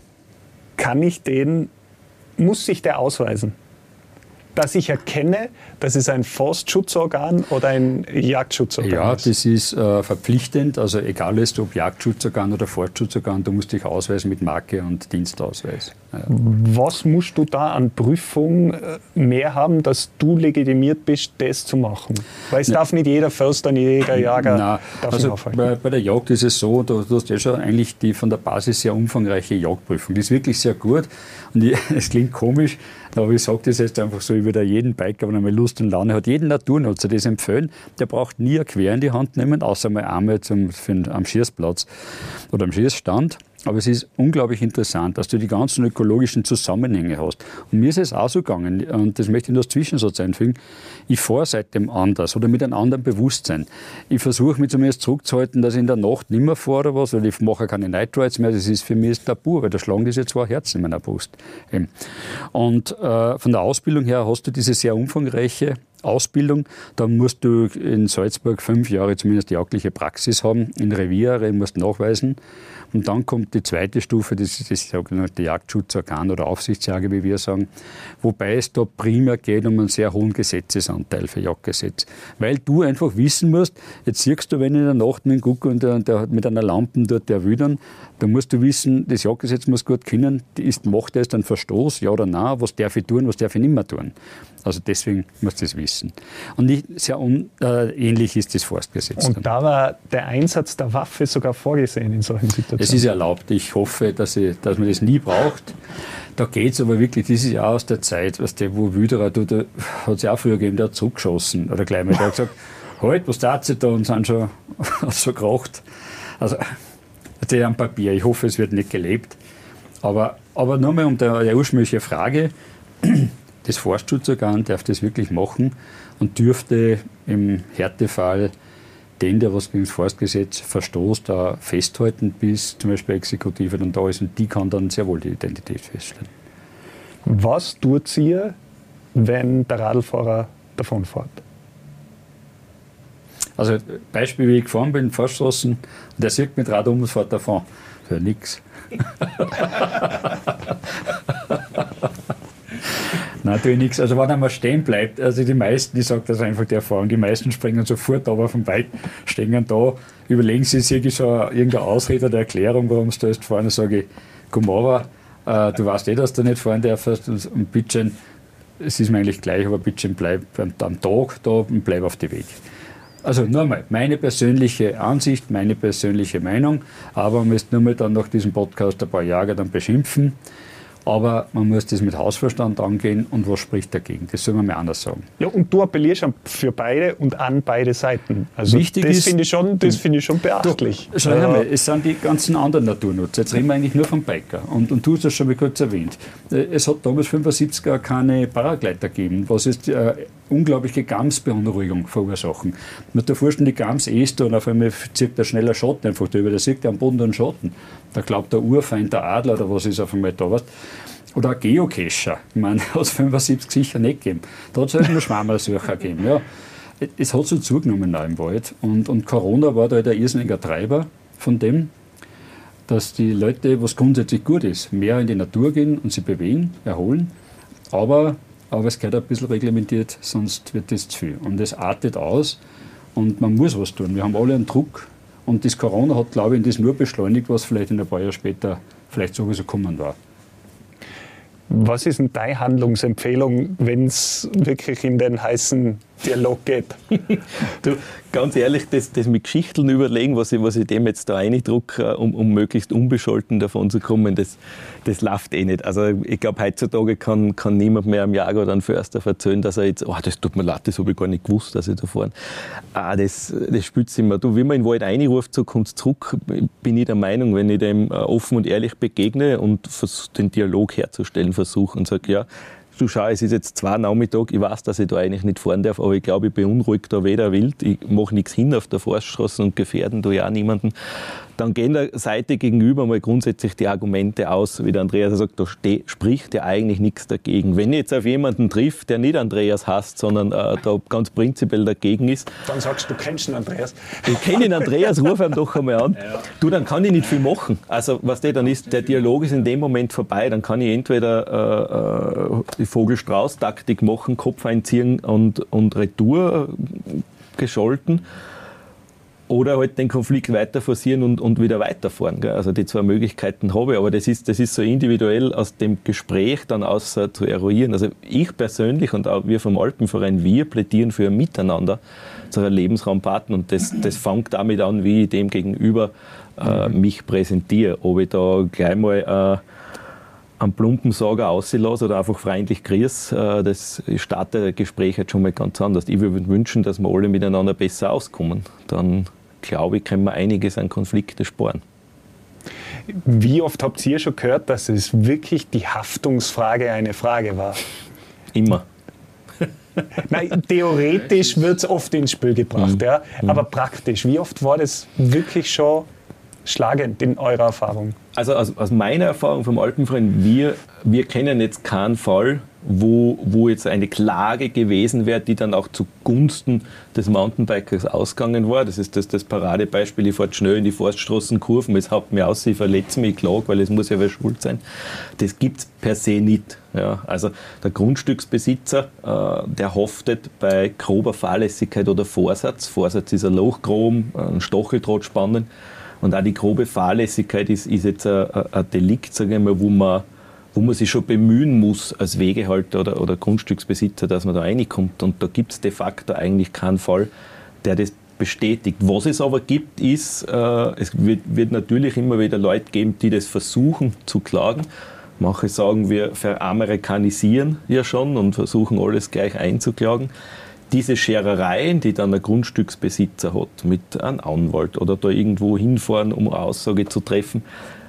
[SPEAKER 3] Kann ich den, muss sich der ausweisen? Dass ich erkenne, das ist ein Forstschutzorgan oder ein Jagdschutzorgan?
[SPEAKER 2] Ja, das ist äh, verpflichtend, also egal ist, ob Jagdschutzorgan oder Forstschutzorgan, du musst dich ausweisen mit Marke und Dienstausweis. Ja.
[SPEAKER 3] Was musst du da an Prüfung mehr haben, dass du legitimiert bist, das zu machen? Weil es Na, darf nicht jeder Förster, nicht jeder Jäger
[SPEAKER 2] na, darf also bei, bei der Jagd ist es so, du, du hast ja schon eigentlich die von der Basis sehr umfangreiche Jagdprüfung. Die ist wirklich sehr gut Es klingt komisch, aber ich sage das jetzt einfach so, ich würde jeden Biker, wenn er mal Lust und Laune hat, jeden Naturnutzer das empfehlen, der braucht nie ein Quer in die Hand nehmen, außer mal einmal zum, für, am Schießplatz oder am Schießstand. Aber es ist unglaublich interessant, dass du die ganzen ökologischen Zusammenhänge hast. Und mir ist es auch so gegangen, und das möchte ich nur als Zwischensatz einfügen, ich fahre seitdem anders oder mit einem anderen Bewusstsein. Ich versuche mich zumindest zurückzuhalten, dass ich in der Nacht nicht mehr fahre oder was, weil ich mache keine Night Rides mehr, das ist für mich das Tabu, weil da schlagen diese zwei Herzen in meiner Brust. Und äh, von der Ausbildung her hast du diese sehr umfangreiche Ausbildung, da musst du in Salzburg fünf Jahre zumindest jagdliche Praxis haben, in Reviere musst nachweisen. Und dann kommt die zweite Stufe, das ist das sogenannte Jagdschutzorgan oder Aufsichtsjäger, wie wir sagen, wobei es da primär geht um einen sehr hohen Gesetzesanteil für Jagdgesetz. Weil du einfach wissen musst, jetzt siehst du, wenn in der Nacht mit einem Guck und der, der mit einer Lampe dort der wildern, da musst du wissen, das Jagdgesetz muss gut kennen, ist, macht das einen Verstoß, ja oder nein, was darf ich tun, was darf ich nicht mehr tun. Also deswegen musst du das wissen. Und nicht sehr un, äh, ähnlich ist das Forstgesetz.
[SPEAKER 3] Und
[SPEAKER 2] dann.
[SPEAKER 3] Da war der Einsatz der Waffe sogar vorgesehen in solchen Situationen.
[SPEAKER 2] Es ist erlaubt. Ich hoffe, dass, ich, dass man das nie braucht. Da geht es aber wirklich, das ist ja auch aus der Zeit, weißt du, wo Wilderer, da hat es ja auch früher gegeben, der hat zurückgeschossen. Oder gleich mal, der hat gesagt, halt, was tat sie da? Und sind schon so geracht. Also, das ist am Papier. Ich hoffe, es wird nicht gelebt. Aber, aber nur mal um die ursprüngliche Frage. Das Forstschutzorgan darf das wirklich machen und dürfte im Härtefall den, der was gegen das Forstgesetz verstoßt, da festhalten, bis zum Beispiel Exekutive dann da ist und die kann dann sehr wohl die Identität feststellen.
[SPEAKER 3] Was tut sie, wenn der Radlfahrer davonfährt?
[SPEAKER 2] Also Beispiel, wie ich gefahren bin, Forststraßen, und der sieht mit Rad um und fährt davon. Für nix. Nein, tue ich nichts. Also wenn einmal stehen bleibt, also die meisten, ich sage das einfach die Erfahrung, die meisten springen sofort aber vom Bike, stehen dann da, überlegen sie sich schon irgendeine Ausrede oder Erklärung, warum sie da jetzt fahren, dann sage ich, komm aber, äh, du weißt eh, dass du nicht fahren darfst und bitte, es ist mir eigentlich gleich, aber bitte bleib am, am Tag da und bleib auf dem Weg. Also nur mal, meine persönliche Ansicht, meine persönliche Meinung, aber man müsste nur mal dann nach diesem Podcast ein paar Jahre dann beschimpfen. Aber man muss das mit Hausverstand angehen und was spricht dagegen? Das soll man mir anders sagen.
[SPEAKER 3] Ja, und du appellierst für beide und an beide Seiten. Also
[SPEAKER 2] Wichtig
[SPEAKER 3] das
[SPEAKER 2] ist,
[SPEAKER 3] finde ich schon, das finde ich schon beachtlich.
[SPEAKER 2] Schau
[SPEAKER 3] ja.
[SPEAKER 2] mal, es sind die ganzen anderen Naturnutzer. Jetzt reden wir eigentlich nur vom Biker. Und, und du hast das schon mal kurz erwähnt. Es hat damals fünfundsiebziger keine Paragleiter gegeben, was ist äh, unglaubliche Gamsbeunruhigung verursachen. Man darf vorstellen, die Gams ist und auf einmal zieht der schneller Schatten einfach drüber. Der sieht ja am Boden einen Schatten. Da glaubt der Urfeind, der Adler oder was ist auf einmal da. Weißt? Oder ein Geocacher. Ich meine, hat es fünfundsiebzig sicher nicht gegeben. Da hat es halt nur Schwammersucher gegeben. Ja. Es hat so zugenommen da im Wald. Und, und Corona war da halt ein irrsinniger Treiber von dem, dass die Leute, was grundsätzlich gut ist, mehr in die Natur gehen und sich bewegen, erholen. Aber, aber es gehört ein bisschen reglementiert, sonst wird das zu viel. Und es artet aus und man muss was tun. Wir haben alle einen Druck. Und das Corona hat, glaube ich, das nur beschleunigt, was vielleicht in ein paar Jahren später vielleicht sowieso kommen war.
[SPEAKER 3] Was ist denn deine Handlungsempfehlung, wenn es wirklich in den heißen Dialog geht?
[SPEAKER 1] Du, ganz ehrlich, das, das mit Geschichten überlegen, was ich, was ich dem jetzt da reindrucke, um, um möglichst unbescholten davon zu kommen, das, das läuft eh nicht. Also ich glaube, heutzutage kann, kann niemand mehr am Jager oder am Förster erzählen, dass er jetzt, oh, das tut mir leid, das habe ich gar nicht gewusst, dass ich da fahre. Ah, das, das spürt sich immer. Du, wenn man in den Wald reinruft, so kommt es zurück, bin ich der Meinung, wenn ich dem offen und ehrlich begegne und den Dialog herzustellen versuche und sage, ja, du schau, es ist jetzt zwei Nachmittag, ich weiß, dass ich da eigentlich nicht fahren darf, aber ich glaube, ich beunruhige da weder wild, ich mache nichts hin auf der Forststraße und gefährden da ja auch niemanden. Dann gehen der Seite gegenüber mal grundsätzlich die Argumente aus, wie der Andreas sagt, da ste- spricht ja eigentlich nichts dagegen. Wenn ich jetzt auf jemanden trifft, der nicht Andreas hasst, sondern äh, da ganz prinzipiell dagegen ist.
[SPEAKER 3] Dann sagst du, du kennst den Andreas.
[SPEAKER 1] Ich kenne den Andreas, ruf ihn doch einmal an. Ja. Du, dann kann ich nicht viel machen. Also was der dann ist, der Dialog ist in dem Moment vorbei, dann kann ich entweder äh, die Vogel-Strauß-Taktik machen, Kopf einziehen und, und Retour gescholten. Oder halt den Konflikt weiter forcieren und, und wieder weiterfahren. Gell? Also die zwei Möglichkeiten habe ich, aber das ist, das ist so individuell aus dem Gespräch dann aus äh, zu eruieren. Also ich persönlich und auch wir vom Alpenverein, wir plädieren für ein Miteinander zu einer Lebensraumpartner und das, das fängt damit an, wie ich dem gegenüber äh, mich präsentiere. Ob ich da gleich mal äh, einen plumpen Sager auslasse oder einfach freundlich grüß, das startet das Gespräch halt schon mal ganz anders. Ich würde mir wünschen, dass wir alle miteinander besser auskommen. Dann, glaube ich, können wir einiges an Konflikte sparen.
[SPEAKER 3] Wie oft habt ihr schon gehört, dass es wirklich die Haftungsfrage eine Frage war?
[SPEAKER 1] Immer.
[SPEAKER 3] Nein, theoretisch wird es oft ins Spiel gebracht, mhm. ja, aber praktisch, wie oft war das wirklich schon schlagend in eurer Erfahrung?
[SPEAKER 1] Also aus, aus meiner Erfahrung vom Alpenverein, wir, wir kennen jetzt keinen Fall, wo, wo jetzt eine Klage gewesen wäre, die dann auch zugunsten des Mountainbikers ausgegangen war. Das ist das, das Paradebeispiel, ich fahre schnell in die Forststraßenkurven, es haut mir aus, ich verletze mich, ich klage, weil es muss ja wer schuld sein. Das gibt es per se nicht. Ja, also der Grundstücksbesitzer, äh, der haftet bei grober Fahrlässigkeit oder Vorsatz. Vorsatz ist ein Loch graben, ein Stacheldraht spannen. Und auch die grobe Fahrlässigkeit ist, ist jetzt ein, ein Delikt, sage ich mal, wo man, wo man sich schon bemühen muss als Wegehalter oder, oder Grundstücksbesitzer, dass man da reinkommt. Und da gibt es de facto eigentlich keinen Fall, der das bestätigt. Was es aber gibt, ist, äh, es wird, wird natürlich immer wieder Leute geben, die das versuchen zu klagen. Manche sagen, wir veramerikanisieren ja schon und versuchen alles gleich einzuklagen. Diese Scherereien, die dann ein Grundstücksbesitzer hat, mit einem Anwalt oder da irgendwo hinfahren, um eine Aussage zu treffen,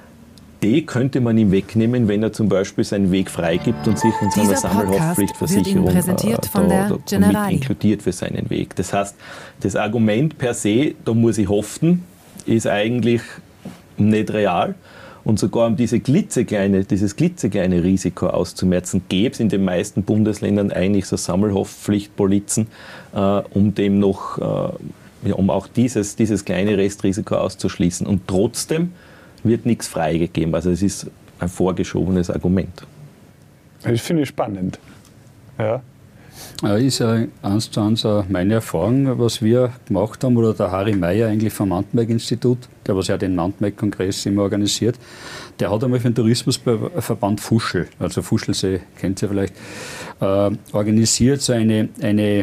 [SPEAKER 1] die könnte man ihm wegnehmen, wenn er zum Beispiel seinen Weg freigibt und sich in seiner Sammelhaftpflichtversicherung äh, da, da mit inkludiert für seinen Weg. Das heißt, das Argument per se, da muss ich haften, ist eigentlich nicht real. Und sogar um diese klitzekleine, dieses klitzekleine Risiko auszumerzen, gäbe es in den meisten Bundesländern eigentlich so Sammelhaftpflichtpolizen, äh, um dem noch, äh, ja, um auch dieses, dieses kleine Restrisiko auszuschließen. Und trotzdem wird nichts freigegeben. Also es ist ein vorgeschobenes Argument.
[SPEAKER 3] Das finde ich spannend. Ja.
[SPEAKER 2] Ist ja eins zu eins meine Erfahrung, was wir gemacht haben, oder der Harry Meyer eigentlich vom Mountainbike-Institut, der was ja den Mountainbike-Kongress immer organisiert, der hat einmal für den Tourismusverband Fuschl, also Fuschlsee kennt ihr vielleicht, äh, organisiert so eine, eine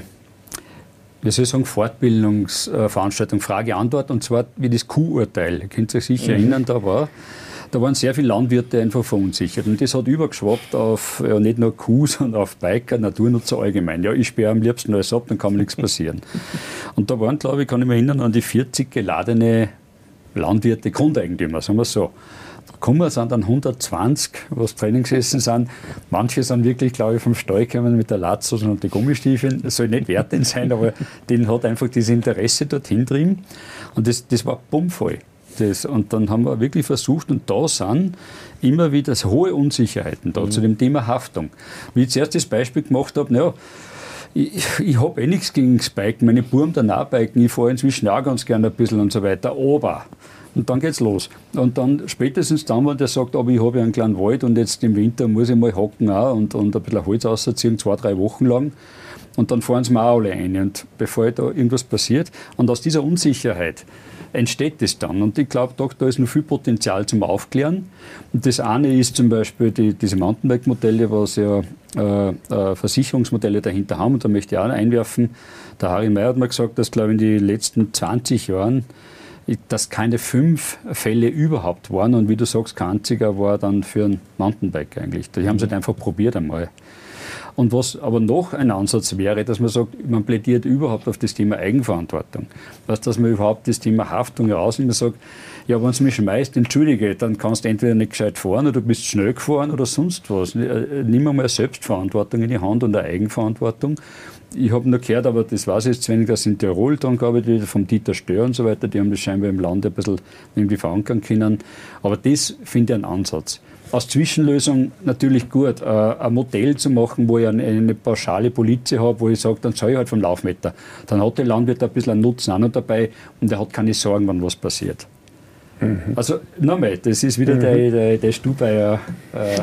[SPEAKER 2] wie soll ich sagen, Fortbildungsveranstaltung, Frage-Antwort, und zwar wie das Kuh-Urteil. Ihr könnt euch sicher mhm. erinnern, da war Da waren sehr viele Landwirte einfach verunsichert. Und das hat übergeschwappt auf ja, nicht nur Kuh, sondern auf Biker, Naturnutzer allgemein. Ja, ich sperre am liebsten alles ab, dann kann mir nichts passieren. Und da waren, glaube ich, kann ich mich erinnern, an die vierzig geladene Landwirte, Grundeigentümer, sagen wir so. Da kommen sind dann hundertzwanzig, was Training gesessen sind. Manche sind wirklich, glaube ich, vom Stall gekommen mit der Latzhose und den Gummistiefeln. Das soll nicht wertend sein, aber denen hat einfach das Interesse dorthin drin. Und das, das war bummvoll. Das, und dann haben wir wirklich versucht, und da sind immer wieder hohe Unsicherheiten da mhm. zu dem Thema Haftung. Wie ich zuerst das Beispiel gemacht habe, naja, ich, ich habe eh nichts gegen das Biken, meine Buben danach biken, ich fahre inzwischen auch ganz gerne ein bisschen und so weiter, aber, und dann geht's los. Und dann spätestens dann, wenn der sagt, aber ich habe ja einen kleinen Wald und jetzt im Winter muss ich mal hocken auch und, und ein bisschen Holz rausziehen, zwei, drei Wochen lang. Und dann fahren sie mir auch alle ein. Und bevor da irgendwas passiert, und aus dieser Unsicherheit entsteht das dann. Und ich glaube, da, da ist noch viel Potenzial zum Aufklären. Und das eine ist zum Beispiel die, diese Mountainbike-Modelle, was ja äh, äh, Versicherungsmodelle dahinter haben. Und da möchte ich auch einwerfen, der Harry Meyer hat mir gesagt, dass, glaube ich, in den letzten zwanzig Jahren dass keine fünf Fälle überhaupt waren. Und wie du sagst, kein einziger war dann für ein Mountainbike eigentlich. Die haben es halt einfach probiert einmal. Und was aber noch ein Ansatz wäre, dass man sagt, man plädiert überhaupt auf das Thema Eigenverantwortung. Was, dass man überhaupt das Thema Haftung rausnimmt und sagt, ja, wenn du mich schmeißt, entschuldige, dann kannst du entweder nicht gescheit fahren oder du bist schnell gefahren oder sonst was. Nimm einmal Selbstverantwortung in die Hand und eine Eigenverantwortung. Ich habe nur gehört, aber das weiß ich jetzt wenig, dass in Tirol dann gearbeitet wird, vom Dieter Stör und so weiter, die haben das scheinbar im Land ein bisschen irgendwie verankern können. Aber das finde ich einen Ansatz. Als Zwischenlösung natürlich gut, äh, ein Modell zu machen, wo ich eine, eine pauschale Police habe, wo ich sage, dann zahle ich halt vom Laufmeter. Dann hat der Landwirt ein bisschen einen Nutzen auch noch dabei und er hat keine Sorgen, wann was passiert. Mhm. Also nochmal, das ist wieder mhm. der, der, der Stubaier. Äh,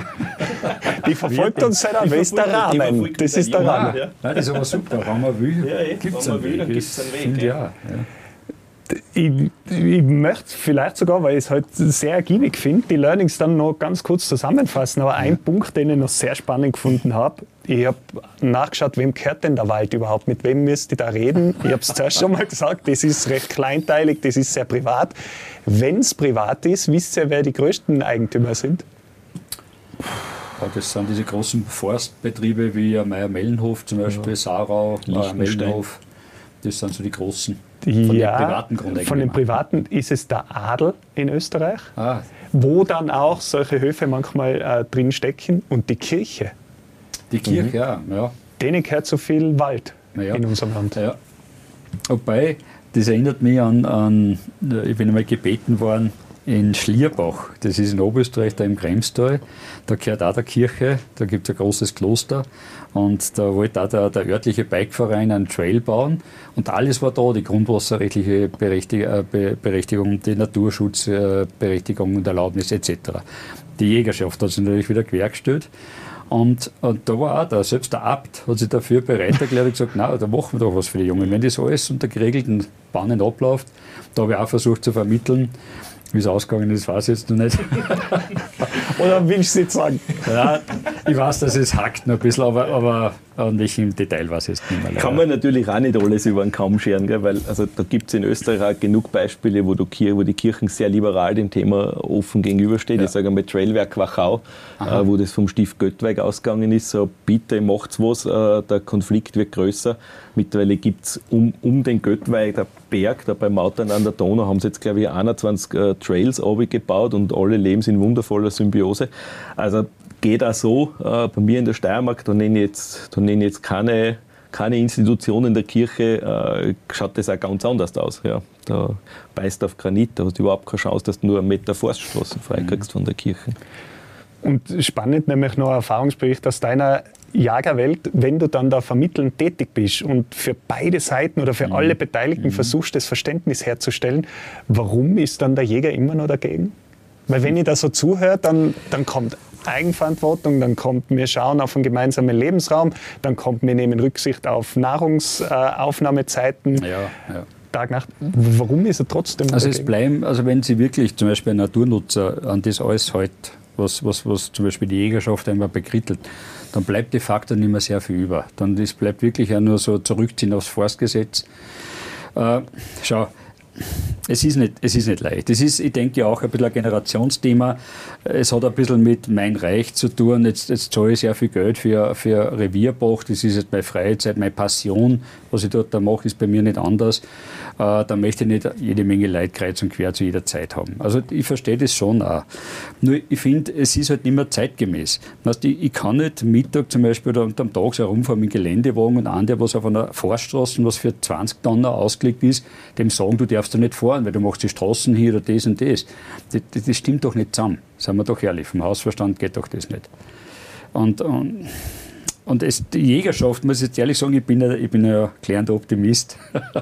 [SPEAKER 3] die verfolgt uns seit einem West der Rahmen. Das ist der Rahmen. Ja.
[SPEAKER 2] Nein, das ist aber super, wenn man will,
[SPEAKER 1] ja,
[SPEAKER 2] gibt es einen Weg.
[SPEAKER 1] Dann gibt's einen Weg.
[SPEAKER 2] Ja. Ja.
[SPEAKER 3] Ich, ich möchte vielleicht sogar, weil ich es halt sehr ergiebig finde, die Learnings dann noch ganz kurz zusammenfassen. Aber ein Punkt, den ich noch sehr spannend gefunden habe, ich habe nachgeschaut, wem gehört denn der Wald überhaupt, mit wem müsst ihr da reden. Ich habe es zuerst schon mal gesagt, das ist recht kleinteilig, das ist sehr privat. Wenn es privat ist, wisst ihr, wer die größten Eigentümer sind?
[SPEAKER 2] Das sind diese großen Forstbetriebe wie Meier-Mellenhof zum Beispiel, ja. Saarau, Meier-Mellenhof. Das sind so die großen. Von
[SPEAKER 3] ja,
[SPEAKER 2] den privaten Grundeigentümern.
[SPEAKER 3] Von den privaten ist es der Adel in Österreich,
[SPEAKER 2] ah.
[SPEAKER 3] wo dann auch solche Höfe manchmal äh, drin stecken und die Kirche.
[SPEAKER 2] Die Kirche, mhm. ja, ja.
[SPEAKER 3] Denen gehört so viel Wald
[SPEAKER 2] ja.
[SPEAKER 3] in unserem Land.
[SPEAKER 2] Ja. Wobei, das erinnert mich an, an, ich bin einmal gebeten worden, in Schlierbach, das ist in Oberösterreich, da im Kremstal, da gehört auch der Kirche, da gibt es ein großes Kloster und da wollte auch der, der örtliche Bikeverein einen Trail bauen und alles war da, die grundwasserrechtliche Berechtigung, Berechtigung die Naturschutzberechtigung und Erlaubnis et cetera. Die Jägerschaft hat sich natürlich wieder quergestellt. Und, und da war auch der, selbst der Abt hat sich dafür bereit erklärt und gesagt, na, da machen wir doch was für die Jungen. Wenn das alles unter geregelten Bahnen abläuft, da habe ich auch versucht zu vermitteln. Wie es ausgegangen ist, weiß ich jetzt noch nicht.
[SPEAKER 3] Oder willst du nicht sagen?
[SPEAKER 2] Ja, ich weiß, dass es hackt noch ein bisschen, aber, aber an welchem Detail weiß ich jetzt nicht mehr.
[SPEAKER 1] Kann man natürlich auch nicht alles über den Kamm scheren, gell? Weil also, da gibt es in Österreich auch genug Beispiele, wo, du, wo die Kirchen sehr liberal dem Thema offen gegenüberstehen. Ja. Ich sage einmal Trailwerk Wachau, äh, wo das vom Stift Göttweig ausgegangen ist, so bitte macht's was, äh, der Konflikt wird größer. Mittlerweile gibt es um, um den Göttweig, der Berg, da beim Mautern an der Donau, haben sie jetzt, glaube ich, einundzwanzig äh, Trails gebaut und alle leben in wundervoller Symbiose. Also geht auch so. Äh, bei mir in der Steiermark, da nenne ich jetzt, da nenne ich jetzt keine, keine Institutionen der Kirche, äh, schaut das auch ganz anders aus. Ja. Da beißt auf Granit, da hast du überhaupt keine Chance, dass du nur einen Meter Forststraßen freikriegst von der Kirche.
[SPEAKER 3] Und spannend, nämlich noch ein Erfahrungsbericht aus deiner Jagerwelt, wenn du dann da vermittelnd tätig bist und für beide Seiten oder für mhm. alle Beteiligten mhm. versuchst, das Verständnis herzustellen, warum ist dann der Jäger immer noch dagegen? Weil wenn ich da so zuhöre, dann, dann kommt Eigenverantwortung, dann kommt wir schauen auf einen gemeinsamen Lebensraum, dann kommt wir nehmen Rücksicht auf Nahrungsaufnahmezeiten.
[SPEAKER 2] Ja, ja.
[SPEAKER 3] Tag, Nacht. Warum ist er trotzdem
[SPEAKER 2] also
[SPEAKER 3] dagegen?
[SPEAKER 2] es bleiben, also wenn Sie wirklich zum Beispiel ein Naturnutzer an das alles hält, was, was, was zum Beispiel die Jägerschaft einmal bekrittelt, dann bleibt de facto nicht mehr sehr viel über. Dann das bleibt wirklich auch nur so zurückziehen aufs Forstgesetz. Äh, schau, es ist, nicht, es ist nicht leicht. Es ist, ich denke, ja auch ein bisschen ein Generationsthema. Es hat ein bisschen mit mein Reich zu tun. Jetzt, jetzt zahle ich sehr viel Geld für, für Revierpacht. Das ist jetzt meine Freizeit, meine Passion. Was ich dort da mache, ist bei mir nicht anders. Äh, da möchte ich nicht jede Menge Leute kreuz und quer zu jeder Zeit haben. Also ich verstehe das schon auch. Nur ich finde, es ist halt nicht mehr zeitgemäß. Weißt, ich, ich kann nicht Mittag zum Beispiel oder am Tag so herumfahren mit dem Geländewagen und einen, der was auf einer Forststraße, was für zwanzig Tonnen ausgelegt ist, dem sagen, du darfst da nicht fahren, weil du machst die Straßen hier oder das und das. Das, das, das stimmt doch nicht zusammen. Seien wir doch ehrlich, vom Hausverstand geht doch das nicht. Und, und, und es, die Jägerschaft, muss ich jetzt ehrlich sagen, ich bin ja, ich bin ja klärender Optimist.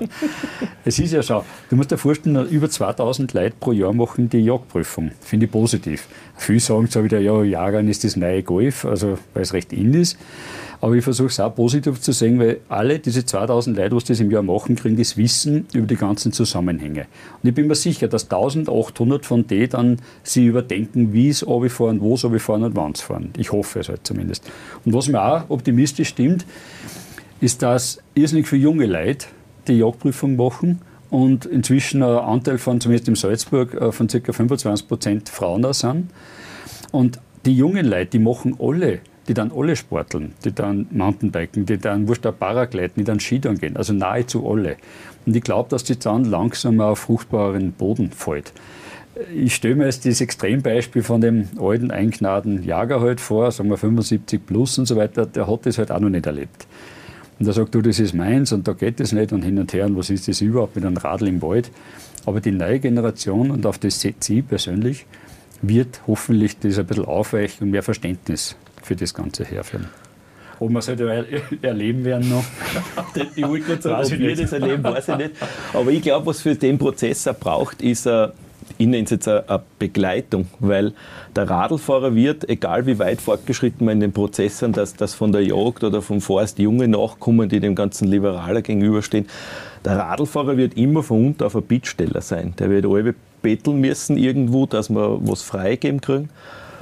[SPEAKER 2] Es ist ja so, du musst dir vorstellen, über zweitausend Leute pro Jahr machen die Jagdprüfung. Finde ich positiv. Viele sagen zwar wieder, ja, Jagern ist das neue Golf, also weil es recht in ist. Aber ich versuche es auch positiv zu sehen, weil alle diese zweitausend Leute, die das im Jahr machen, kriegen das Wissen über die ganzen Zusammenhänge. Und ich bin mir sicher, dass eintausendachthundert von denen dann sich überdenken, wie es runterfahren, wo es runterfahren und wann es fahren. Ich hoffe es halt zumindest. Und was mir auch optimistisch stimmt, ist, dass irrsinnig viele junge Leute die Jagdprüfung machen und inzwischen ein Anteil von, zumindest in Salzburg, von ca. fünfundzwanzig Prozent Frauen da sind. Und die jungen Leute, die machen alle die dann alle sporteln, die dann Mountainbiken, die dann wurscht auch Paragleiten, die dann Skitouren gehen, also nahezu alle. Und ich glaube, dass die dann langsam auf fruchtbaren Boden fällt. Ich stelle mir jetzt das Extrembeispiel von dem alten, eingnaden Jager halt vor, sagen wir fünfundsiebzig plus und so weiter, der hat das halt auch noch nicht erlebt. Und der sagt, du, das ist meins und da geht das nicht und hin und her und was ist das überhaupt mit einem Radl im Wald. Aber die neue Generation, und auf das setze ich persönlich, wird hoffentlich das ein bisschen aufweichen und mehr Verständnis für das Ganze herführen. Ob wir es halt erleben werden noch.
[SPEAKER 1] Ich wollte gerade sagen, ob wir das erleben, weiß ich nicht. Aber ich glaube, was für den Prozess er braucht, ist eine, ich nenne es jetzt eine Begleitung, weil der Radlfahrer wird, egal wie weit fortgeschritten man in den Prozessen, dass, dass von der Jagd oder vom Forst junge nachkommen, die dem ganzen Liberaler gegenüberstehen, der Radlfahrer wird immer von unten auf ein Bittsteller sein. Der wird alle betteln müssen irgendwo, dass wir was freigeben kriegen.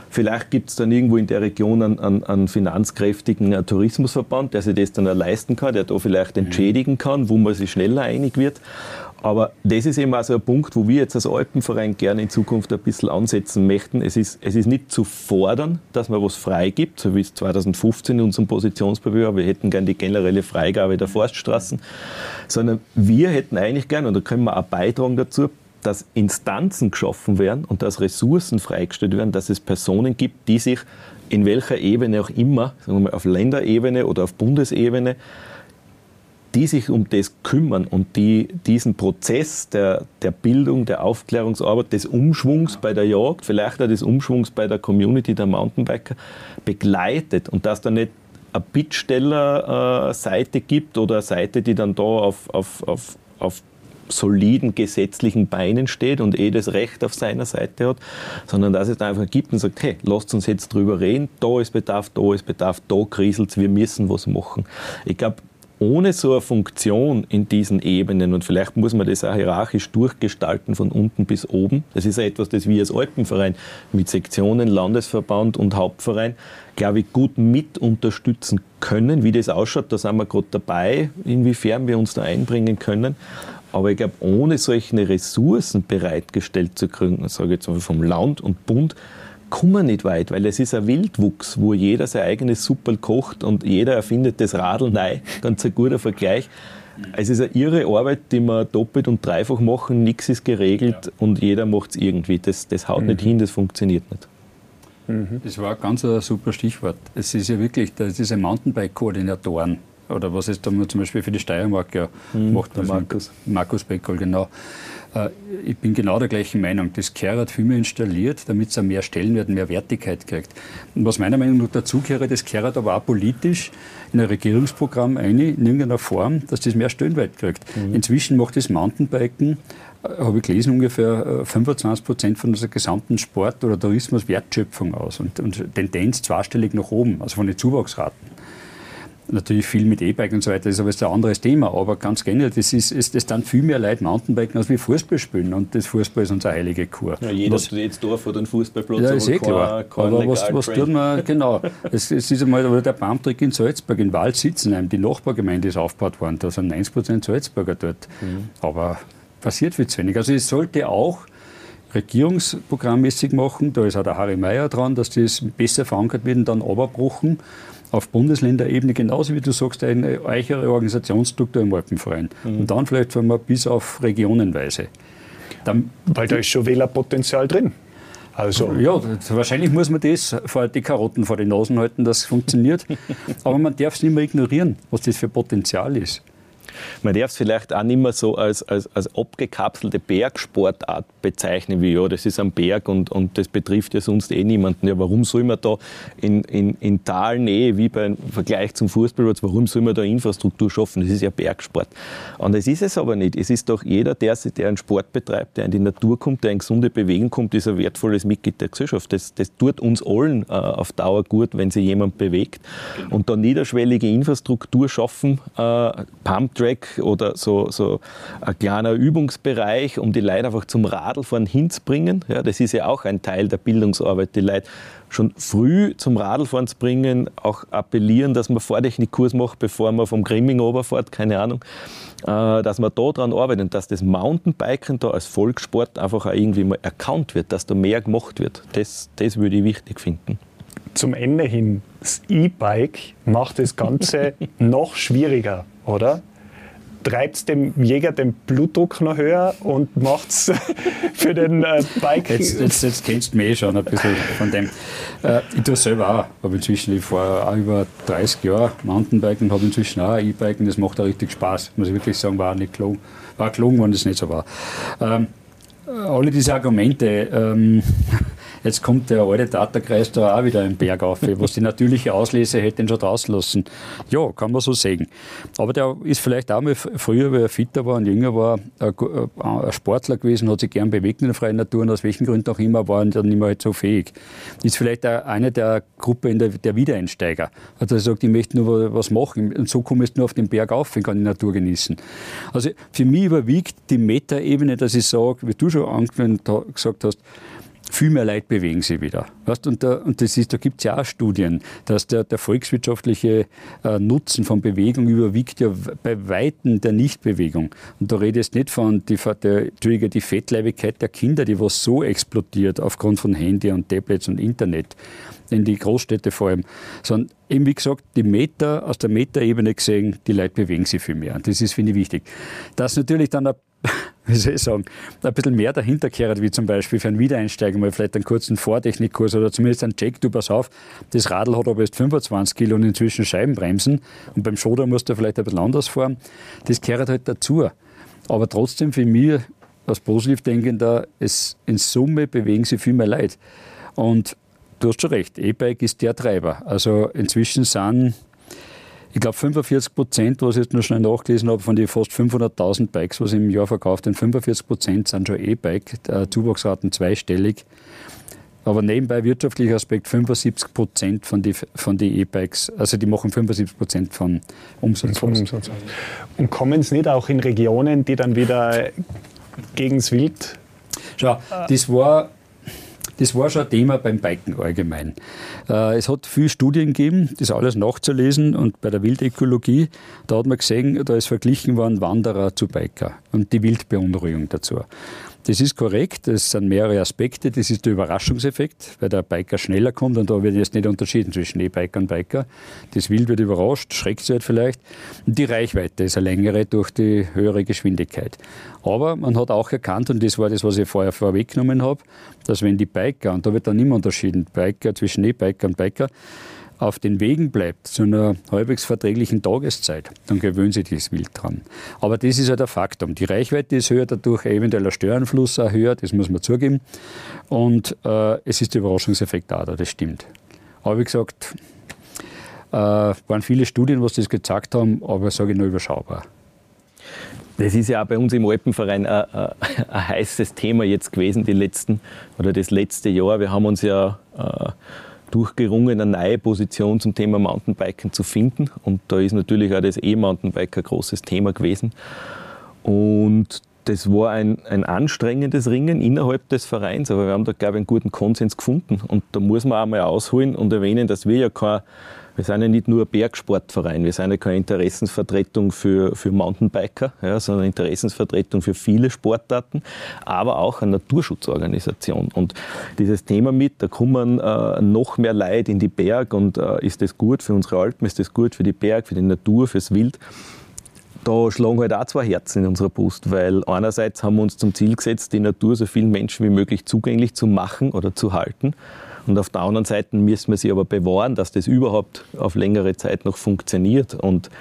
[SPEAKER 1] Vielleicht gibt es dann irgendwo in der Region einen, einen, einen finanzkräftigen äh, Tourismusverband, der sich das dann auch leisten kann, der da vielleicht entschädigen kann, wo man sich schneller einig wird. Aber das ist eben auch so ein Punkt, wo wir jetzt als Alpenverein gerne in Zukunft ein bisschen ansetzen möchten. Es ist, es ist nicht zu fordern, dass man was freigibt, so wie es zweitausendfünfzehn in unserem Positionspapier war. Wir hätten gerne die generelle Freigabe der Forststraßen, sondern wir hätten eigentlich gerne, und da können wir auch beitragen dazu, dass Instanzen geschaffen werden und dass Ressourcen freigestellt werden, dass es Personen gibt, die sich in welcher Ebene auch immer, sagen wir mal auf Länderebene oder auf Bundesebene, die sich um das kümmern und die diesen Prozess der, der Bildung, der Aufklärungsarbeit, des Umschwungs bei der Jagd, vielleicht auch des Umschwungs bei der Community der Mountainbiker begleitet und dass da nicht eine Bittsteller-Seite äh, gibt oder eine Seite, die dann da auf, auf, auf, auf soliden gesetzlichen Beinen steht und eh das Recht auf seiner Seite hat, sondern dass es da einfach gibt und sagt, hey, lasst uns jetzt drüber reden, da ist Bedarf, da ist Bedarf, da kriselt es, wir müssen was machen. Ich glaube, ohne so eine Funktion in diesen Ebenen, und vielleicht muss man das auch hierarchisch durchgestalten von unten bis oben, das ist ja etwas, das wir als Alpenverein mit Sektionen, Landesverband und Hauptverein, glaube ich, gut mit unterstützen können. Wie das ausschaut, da sind wir gerade dabei, inwiefern wir uns da einbringen können. Aber ich glaube, ohne solche Ressourcen bereitgestellt zu kriegen, sage ich jetzt mal vom Land und Bund, kommen wir nicht weit, weil es ist ein Wildwuchs, wo jeder sein eigenes Supperl kocht und jeder erfindet das Radl neu. Ganz ein guter Vergleich. Es ist eine irre Arbeit, die wir doppelt und dreifach machen, nichts ist geregelt ja. und jeder macht es irgendwie. Das, das haut mhm. nicht hin, das funktioniert nicht.
[SPEAKER 2] Mhm. Das war ganz ein super Stichwort. Es ist ja wirklich diese Mountainbike-Koordinatoren, oder was es da zum Beispiel für die Steiermark ja mhm, macht. Der Markus. Markus Beckel, genau. Ich bin genau der gleichen Meinung. Das gehört hat viel mehr installiert, damit es mehr Stellenwert, mehr Wertigkeit kriegt. Und was meiner Meinung nach dazu gehört, das gehört aber auch politisch in ein Regierungsprogramm ein, in irgendeiner Form, dass das mehr Stellenwert kriegt. Mhm. Inzwischen macht das Mountainbiken, habe ich gelesen, ungefähr fünfundzwanzig Prozent von unserer gesamten Sport- oder Tourismuswertschöpfung aus und, und Tendenz zweistellig nach oben, also von den Zuwachsraten. Natürlich viel mit E-Bike und so weiter, das ist aber jetzt ein anderes Thema. Aber ganz generell, das ist, ist, das dann viel mehr Leute Mountainbiken als wie Fußball spielen. Und das Fußball ist unsere heilige Kur.
[SPEAKER 1] Ja, jeder was, jedes Dorf hat einen Fußballplatz.
[SPEAKER 2] Ja, ist eh klar. Aber was, was tut man, genau. Es, es ist einmal der Baumtrick in Salzburg, in Wald-Sitzenheim, die Nachbargemeinde ist aufgebaut worden. Da sind neunzig Prozent Salzburger dort. Mhm. Aber passiert viel zu wenig. Also es sollte auch regierungsprogrammmäßig machen, da ist auch der Harry Meyer dran, dass das besser verankert wird und dann runterbrochen. Auf Bundesländerebene, genauso wie du sagst, eine eichere Organisationsstruktur im Alpenverein. Mhm. Und dann vielleicht wenn wir bis auf regionenweise. Dann,
[SPEAKER 3] Weil da ist schon Wählerpotenzial drin. Also.
[SPEAKER 2] Ja, wahrscheinlich muss man das vor die Karotten vor die Nasen halten, dass es funktioniert. Aber man darf es nicht mehr ignorieren, was das für Potenzial ist.
[SPEAKER 1] Man darf es vielleicht auch nicht mehr so als, als, als abgekapselte Bergsportart bezeichnen, wie ja, das ist ein Berg und, und das betrifft ja sonst eh niemanden. Ja, warum soll man da in, in, in Talnähe, wie beim Vergleich zum Fußballplatz, warum soll man da Infrastruktur schaffen? Das ist ja Bergsport. Und das ist es aber nicht. Es ist doch jeder, der, der einen Sport betreibt, der in die Natur kommt, der in gesunde Bewegung kommt, ist ein wertvolles Mitglied der Gesellschaft. Das, das tut uns allen äh, auf Dauer gut, wenn sich jemand bewegt. Genau. Und da niederschwellige Infrastruktur schaffen, äh, Pumptrack oder so, so ein kleiner Übungsbereich, um die Leute einfach zum Radlfahren hinzubringen. Ja, das ist ja auch ein Teil der Bildungsarbeit, die Leute schon früh zum Radlfahren zu bringen, auch appellieren, dass man Fahrtechnikkurs macht, bevor man vom Grimming runterfährt, keine Ahnung, äh, dass man da dran arbeitet und dass das Mountainbiken da als Volkssport einfach auch irgendwie mal erkannt wird, dass da mehr gemacht wird. Das, das würde ich wichtig finden.
[SPEAKER 3] Zum Ende hin, das E-Bike macht das Ganze noch schwieriger, oder? Treibt es dem Jäger den Blutdruck noch höher und macht es für den äh, Bike...
[SPEAKER 2] Jetzt, jetzt, jetzt kennst du mich eh schon ein bisschen von dem. Äh, ich tue es selber auch. Aber inzwischen, ich fahre auch über dreißig Jahre Mountainbiken und habe inzwischen auch ein E-Biken. Das macht auch richtig Spaß. Muss ich wirklich sagen, war auch nicht gelogen. War gelogen, wenn das nicht so war. Ähm, alle diese Argumente... Ähm, Jetzt kommt der alte Taterkreis da auch wieder im Berg auf, was die natürliche Auslese hätte ihn schon draußen lassen. Ja, kann man so sehen. Aber der ist vielleicht auch mal früher, weil er fitter war und jünger war, ein Sportler gewesen, hat sich gern bewegt in der freien Natur und aus welchen Gründen auch immer war er dann nicht mehr halt so fähig. Ist vielleicht auch eine der Gruppe in der, der Wiedereinsteiger. Also er sagt, ich möchte nur was machen und so komme ich nur auf den Berg auf und kann die Natur genießen. Also für mich überwiegt die Metaebene, dass ich sage, wie du schon gesagt hast, viel mehr Leute bewegen sich wieder. Weißt, und da, und das ist, da gibt es ja auch Studien, dass der, der volkswirtschaftliche äh, Nutzen von Bewegung überwiegt ja bei Weitem der Nichtbewegung. Und da rede ich jetzt nicht von die, der, die Fettleibigkeit der Kinder, die was so explodiert aufgrund von Handy und Tablets und Internet, in die Großstädte vor allem, sondern eben wie gesagt, die Meta, aus der Meta-Ebene gesehen, die Leute bewegen sich viel mehr. Und das ist, finde ich, wichtig. Dass natürlich dann, ein, wie soll ich sagen, ein bisschen mehr dahinter kehrt, wie zum Beispiel für einen Wiedereinsteiger mal vielleicht einen kurzen Vortechnikkurs oder zumindest einen Check, du pass auf, das Radl hat aber jetzt fünfundzwanzig Kilo und inzwischen Scheibenbremsen und beim Schoder musst du vielleicht ein bisschen anders fahren. Das gehört halt dazu. Aber trotzdem für mich als positiv denkender, es in Summe bewegen sich viel mehr Leute. Und du hast schon recht, E-Bike ist der Treiber. Also inzwischen sind, ich glaube, fünfundvierzig Prozent, was ich jetzt noch schnell nachgelesen habe, von den fast fünfhunderttausend Bikes, was im Jahr verkauft werden, fünfundvierzig Prozent sind schon E-Bike, Zuwachsraten zweistellig. Aber nebenbei wirtschaftlicher Aspekt, fünfundsiebzig Prozent von den von die E-Bikes, also die machen fünfundsiebzig Prozent von Umsatz.
[SPEAKER 3] Umsatz. Und kommen es nicht auch in Regionen, die dann wieder gegen das Wild?
[SPEAKER 2] Schau, das war... Das war schon ein Thema beim Biken allgemein. Äh, es hat viele Studien gegeben, das alles nachzulesen, und bei der Wildökologie, da hat man gesehen, da ist verglichen worden Wanderer zu Biker und die Wildbeunruhigung dazu. Das ist korrekt, das sind mehrere Aspekte. Das ist der Überraschungseffekt, weil der Biker schneller kommt und da wird jetzt nicht unterschieden zwischen E-Biker und Biker. Das Wild wird überrascht, schreckt sich halt vielleicht. Und die Reichweite ist eine längere durch die höhere Geschwindigkeit. Aber man hat auch erkannt, und das war das, was ich vorher vorweggenommen habe, dass wenn die Biker, und da wird dann immer unterschieden, Biker zwischen E-Biker und Biker, auf den Wegen bleibt, zu einer halbwegs verträglichen Tageszeit, dann gewöhnen sich das Wild dran. Aber das ist halt ein Faktum. Die Reichweite ist höher, dadurch eventuell der Störeinfluss auch höher, das muss man zugeben. Und äh, es ist der Überraschungseffekt auch da, das stimmt. Aber wie gesagt, äh, waren viele Studien, was das gezeigt haben, aber sage ich nur überschaubar.
[SPEAKER 1] Das ist ja auch bei uns im Alpenverein ein, ein, ein heißes Thema jetzt gewesen, die letzten, oder das letzte Jahr. Wir haben uns ja äh, durchgerungen, eine neue Position zum Thema Mountainbiken zu finden. Und da ist natürlich auch das E-Mountainbike ein großes Thema gewesen. Und das war ein, ein anstrengendes Ringen innerhalb des Vereins, aber wir haben da, glaube ich, einen guten Konsens gefunden. Und da muss man auch mal ausholen und erwähnen, dass wir ja kein, wir sind ja nicht nur ein Bergsportverein, wir sind ja keine Interessensvertretung für, für Mountainbiker, ja, sondern Interessensvertretung für viele Sportarten, aber auch eine Naturschutzorganisation. Und dieses Thema mit, da kommen äh, noch mehr Leute in die Berg und äh, ist das gut für unsere Alpen, ist das gut für die Berg, für die Natur, fürs Wild. Da schlagen halt auch zwei Herzen in unserer Brust, weil einerseits haben wir uns zum Ziel gesetzt, die Natur so vielen Menschen wie möglich zugänglich zu machen oder zu halten. Und auf der anderen Seite müssen wir sie aber bewahren, dass das überhaupt auf längere Zeit noch funktioniert. Und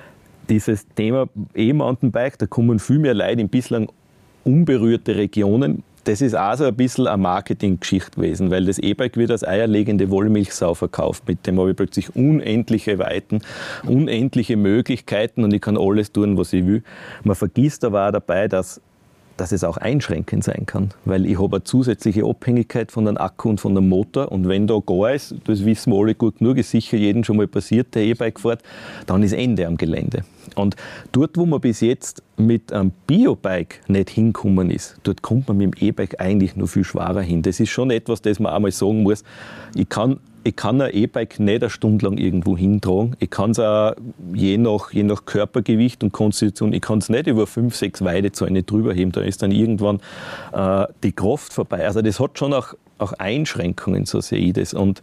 [SPEAKER 1] dieses Thema E-Mountainbike, da kommen viel mehr Leute in bislang unberührte Regionen. Das ist auch so ein bisschen eine Marketinggeschichte gewesen, weil das E-Bike wird als eierlegende Wollmilchsau verkauft. Mit dem habe ich plötzlich unendliche Weiten, unendliche Möglichkeiten und ich kann alles tun, was ich will. Man vergisst aber auch dabei, dass dass es auch einschränkend sein kann, weil ich habe eine zusätzliche Abhängigkeit von dem Akku und von dem Motor und wenn da gar ist, das wissen wir alle gut genug, ist sicher jedem schon mal passiert, der E-Bike fährt, dann ist Ende am Gelände. Und dort, wo man bis jetzt mit einem Biobike nicht hingekommen ist, dort kommt man mit dem E-Bike eigentlich nur viel schwerer hin. Das ist schon etwas, das man einmal sagen muss. Ich kann Ich kann ein E-Bike nicht eine Stunde lang irgendwo hintragen. Ich kann es auch je nach, je nach Körpergewicht und Konstitution, ich kann es nicht über fünf, sechs Weidezäune drüber heben. Da ist dann irgendwann äh, die Kraft vorbei. Also das hat schon auch, auch Einschränkungen, so sehe ich das. Und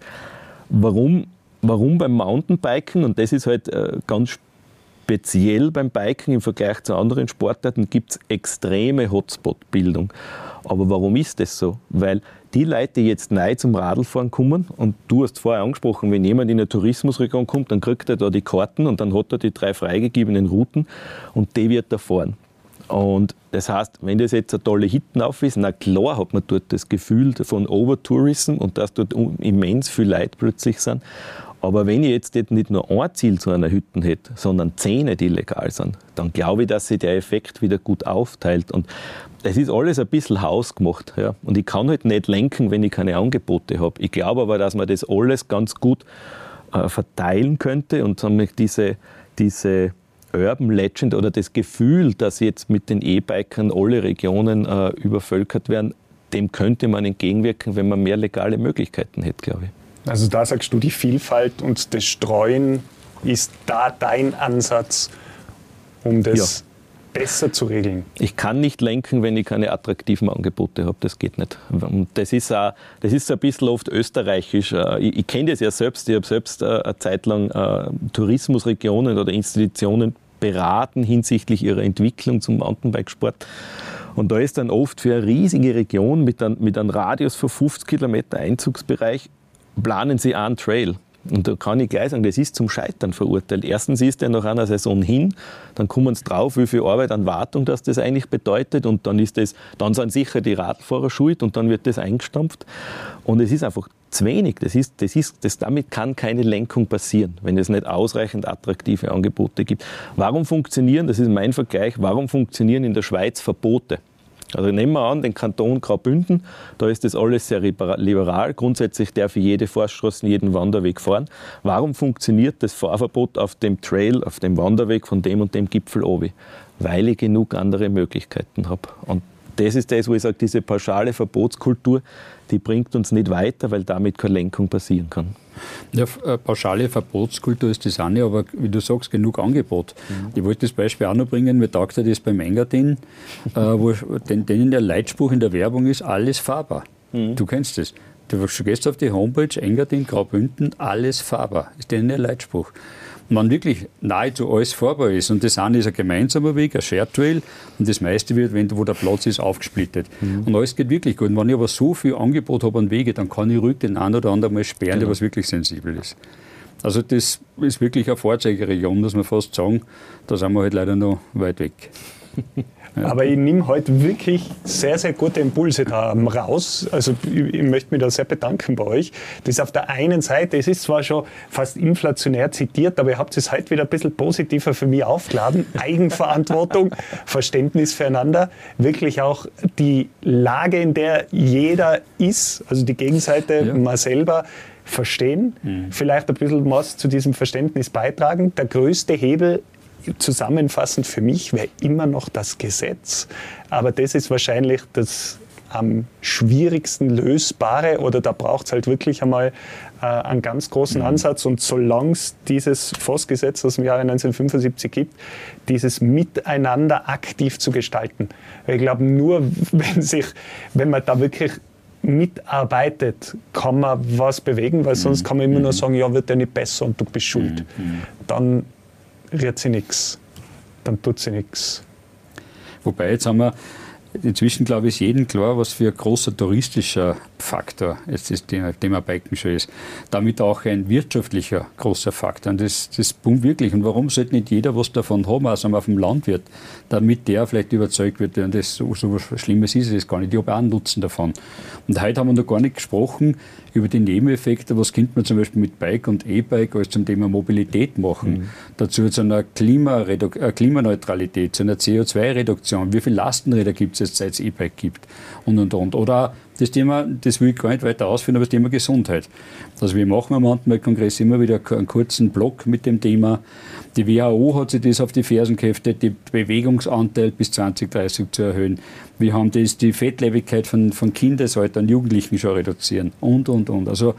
[SPEAKER 1] warum, warum beim Mountainbiken, und das ist halt äh, ganz speziell beim Biken im Vergleich zu anderen Sportarten, gibt es extreme Hotspot-Bildung. Aber warum ist das so? Weil die Leute, die jetzt neu zum Radlfahren kommen, und du hast vorher angesprochen, wenn jemand in eine Tourismusregion kommt, dann kriegt er da die Karten und dann hat er die drei freigegebenen Routen und die wird er fahren. Und das heißt, wenn das jetzt eine tolle Hittenauf ist, na klar hat man dort das Gefühl von Overtourism und dass dort immens viele Leute plötzlich sind. Aber wenn ich jetzt nicht nur ein Ziel zu einer Hütte hätte, sondern zehn, die legal sind, dann glaube ich, dass sich der Effekt wieder gut aufteilt. Und es ist alles ein bisschen hausgemacht. Ja. Und ich kann halt nicht lenken, wenn ich keine Angebote habe. Ich glaube aber, dass man das alles ganz gut äh, verteilen könnte und nämlich diese, diese Urban Legend oder das Gefühl, dass jetzt mit den E-Bikern alle Regionen äh, übervölkert werden, dem könnte man entgegenwirken, wenn man mehr legale Möglichkeiten hätte, glaube ich.
[SPEAKER 3] Also da sagst du, die Vielfalt und das Streuen ist da dein Ansatz, um das ja. besser zu regeln?
[SPEAKER 1] Ich kann nicht lenken, wenn ich keine attraktiven Angebote habe. Das geht nicht. Und das ist, auch, das ist ein bisschen oft österreichisch. Ich, ich kenne das ja selbst. Ich habe selbst eine Zeit lang Tourismusregionen oder Institutionen beraten hinsichtlich ihrer Entwicklung zum Mountainbikesport. Und da ist dann oft für eine riesige Region mit einem, mit einem Radius von fünfzig Kilometer Einzugsbereich, planen sie einen Trail. Und da kann ich gleich sagen, das ist zum Scheitern verurteilt. Erstens ist der nach einer Saison hin, dann kommen sie drauf, wie viel Arbeit an Wartung das, das eigentlich bedeutet, und dann ist das, dann sind sicher die Radfahrer schuld und dann wird das eingestampft. Und es ist einfach zu wenig. Das ist, das ist, das, damit kann keine Lenkung passieren, wenn es nicht ausreichend attraktive Angebote gibt. Warum funktionieren, das ist mein Vergleich, warum funktionieren in der Schweiz Verbote? Also nehmen wir an, den Kanton Graubünden, da ist das alles sehr liberal. Grundsätzlich darf ich jede Forststraße, jeden Wanderweg fahren. Warum funktioniert das Fahrverbot auf dem Trail, auf dem Wanderweg von dem und dem Gipfel oben? Weil ich genug andere Möglichkeiten habe. Und das ist das, wo ich sage, diese pauschale Verbotskultur, die bringt uns nicht weiter, weil damit keine Lenkung passieren kann.
[SPEAKER 2] Ja, pauschale Verbotskultur ist das eine, aber wie du sagst, genug Angebot. Mhm. Ich wollte das Beispiel auch noch bringen, mir taugt das beim Engadin, äh, wo den, denen der Leitspruch in der Werbung ist, alles fahrbar. Mhm. Du kennst das. Du gehst auf die Homepage, Engadin, Graubünden, alles fahrbar. Ist denen der Leitspruch. Und wenn wirklich nahezu alles fahrbar ist, und das eine ist ein gemeinsamer Weg, ein Shared Trail, und das meiste wird, wenn, wo der Platz ist, aufgesplittet. Mhm. Und alles geht wirklich gut. Und wenn ich aber so viel Angebot habe an Wege, dann kann ich ruhig den einen oder anderen mal sperren, genau, der was wirklich sensibel ist. Also das ist wirklich eine Vorzeigeregion, muss man fast sagen. Da sind wir halt leider noch weit weg.
[SPEAKER 3] Ja. Aber ich nehme heute wirklich sehr, sehr gute Impulse da raus. Also ich, ich möchte mich da sehr bedanken bei euch. Das ist auf der einen Seite, es ist zwar schon fast inflationär zitiert, aber ihr habt es heute wieder ein bisschen positiver für mich aufgeladen. Eigenverantwortung, Verständnis füreinander, wirklich auch die Lage, in der jeder ist, also die Gegenseite, ja, man selber, verstehen, mhm, vielleicht ein bisschen was zu diesem Verständnis beitragen. Der größte Hebel, zusammenfassend für mich, wäre immer noch das Gesetz. Aber das ist wahrscheinlich das am schwierigsten lösbare, oder da braucht es halt wirklich einmal äh, einen ganz großen mhm. Ansatz. Und solange es dieses Forstgesetz aus dem Jahre neunzehnhundertfünfundsiebzig gibt, dieses Miteinander aktiv zu gestalten. Ich glaube, nur wenn, sich, wenn man da wirklich mitarbeitet, kann man was bewegen, weil sonst kann man immer nur sagen, ja, wird ja nicht besser und du bist schuld. Mhm. Dann rührt sie nichts, dann tut sie nichts.
[SPEAKER 2] Wobei, jetzt haben wir, inzwischen glaube ich, ist jedem klar, was für ein großer touristischer Faktor jetzt das Thema, Thema Biken schon ist. Damit auch ein wirtschaftlicher großer Faktor. Und das, das boomt wirklich. Und warum sollte nicht jeder was davon haben, also auf dem Landwirt, damit der vielleicht überzeugt wird, und das so, so was Schlimmes ist es gar nicht. Ich habe auch einen Nutzen davon. Und heute haben wir noch gar nicht gesprochen über die Nebeneffekte, was könnte man zum Beispiel mit Bike und E-Bike als zum Thema Mobilität machen. Mhm. Dazu zu einer Klimaredu- äh, Klimaneutralität, zu einer C O zwei Reduktion. Wie viele Lastenräder gibt es jetzt, seit es E-Bike gibt? Und, und, und. Oder das Thema, das will ich gar nicht weiter ausführen, aber das Thema Gesundheit. Also wir machen am Mountainbike-Kongress immer wieder einen kurzen Blog mit dem Thema. Die W H O hat sich das auf die Fersen geheftet, den Bewegungsanteil bis zwanzig dreißig zu erhöhen. Wir haben das, die Fettlebigkeit von, von Kindesalter und Jugendlichen schon reduzieren und, und, und. Also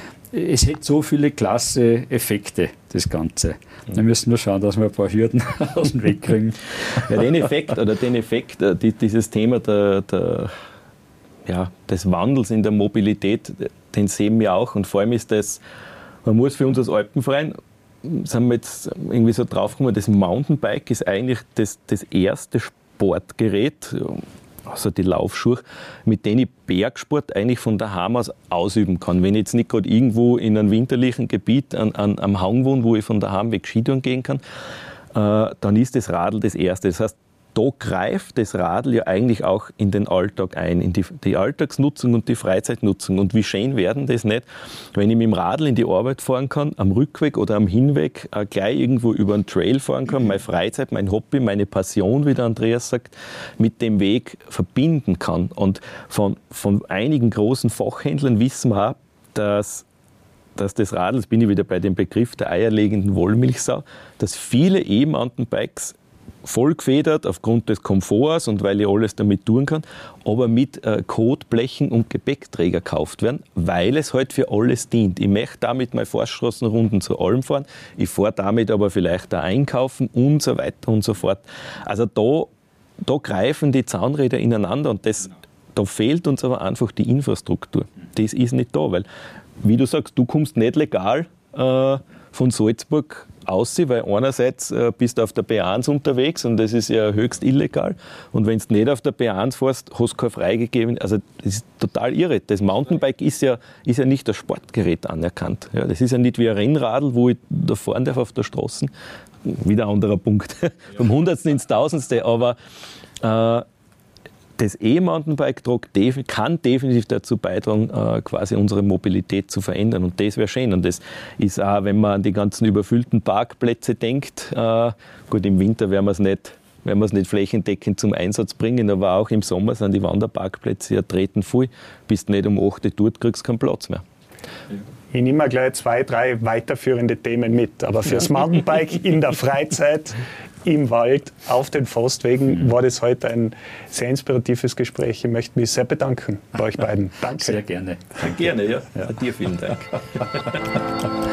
[SPEAKER 2] es hat so viele klasse Effekte, das Ganze. Wir müssen nur schauen, dass wir ein paar Hürden aus dem Weg kriegen.
[SPEAKER 1] Ja, den Effekt, oder den Effekt, die, dieses Thema der, der, ja, des Wandels in der Mobilität, den sehen wir auch. Und vor allem ist das, man muss für uns als Alpenverein, sind wir jetzt irgendwie so draufgekommen, das Mountainbike ist eigentlich das, das erste Sportgerät, also die Laufschuhe, mit denen ich Bergsport eigentlich von daheim aus ausüben kann. Wenn ich jetzt nicht gerade irgendwo in einem winterlichen Gebiet an, an, am Hang wohne, wo ich von daheim weg Skitouren gehen kann, äh, dann ist das Radl das Erste. Das heißt, da greift das Radl ja eigentlich auch in den Alltag ein, in die, die Alltagsnutzung und die Freizeitnutzung. Und wie schön werden das nicht, wenn ich mit dem Radl in die Arbeit fahren kann, am Rückweg oder am Hinweg äh, gleich irgendwo über einen Trail fahren kann, meine Freizeit, mein Hobby, meine Passion, wie der Andreas sagt, mit dem Weg verbinden kann. Und von, von einigen großen Fachhändlern wissen wir auch, dass dass das Radl, jetzt bin ich wieder bei dem Begriff der eierlegenden Wollmilchsau, dass viele E-Mountainbikes voll gefedert aufgrund des Komforts und weil ich alles damit tun kann, aber mit äh, Kotblechen und Gepäckträger gekauft werden, weil es halt für alles dient. Ich möchte damit meine Forststraßenrunden zu allem fahren, ich fahre damit aber vielleicht auch einkaufen und so weiter und so fort. Also da, da greifen die Zahnräder ineinander und das, da fehlt uns aber einfach die Infrastruktur. Das ist nicht da, weil, wie du sagst, du kommst nicht legal äh, von Salzburg aus, weil einerseits äh, bist du auf der B eins unterwegs und das ist ja höchst illegal und wenn du nicht auf der B eins fährst, hast du kein freigegeben. Also das ist total irre. Das Mountainbike ist ja, ist ja nicht als Sportgerät anerkannt. Ja, das ist ja nicht wie ein Rennradl, wo ich da fahren darf auf der Straße. Wieder ein anderer Punkt. Vom Hundertsten ins Tausendste, aber äh, das E-Mountainbike kann definitiv dazu beitragen, äh, quasi unsere Mobilität zu verändern. Und das wäre schön. Und das ist auch, wenn man an die ganzen überfüllten Parkplätze denkt, äh, gut, im Winter werden wir es nicht, werden wir es nicht flächendeckend zum Einsatz bringen, aber auch im Sommer sind die Wanderparkplätze ja treten voll. Bist nicht um acht Uhr dort, kriegst keinen Platz mehr.
[SPEAKER 3] Ich nehme mal gleich zwei, drei weiterführende Themen mit. Aber fürs Mountainbike in der Freizeit, im Wald, auf den Forstwegen war das heute ein sehr inspiratives Gespräch. Ich möchte mich sehr bedanken bei euch beiden. Danke.
[SPEAKER 2] Sehr gerne.
[SPEAKER 1] Gerne, ja. ja. Dir vielen Dank.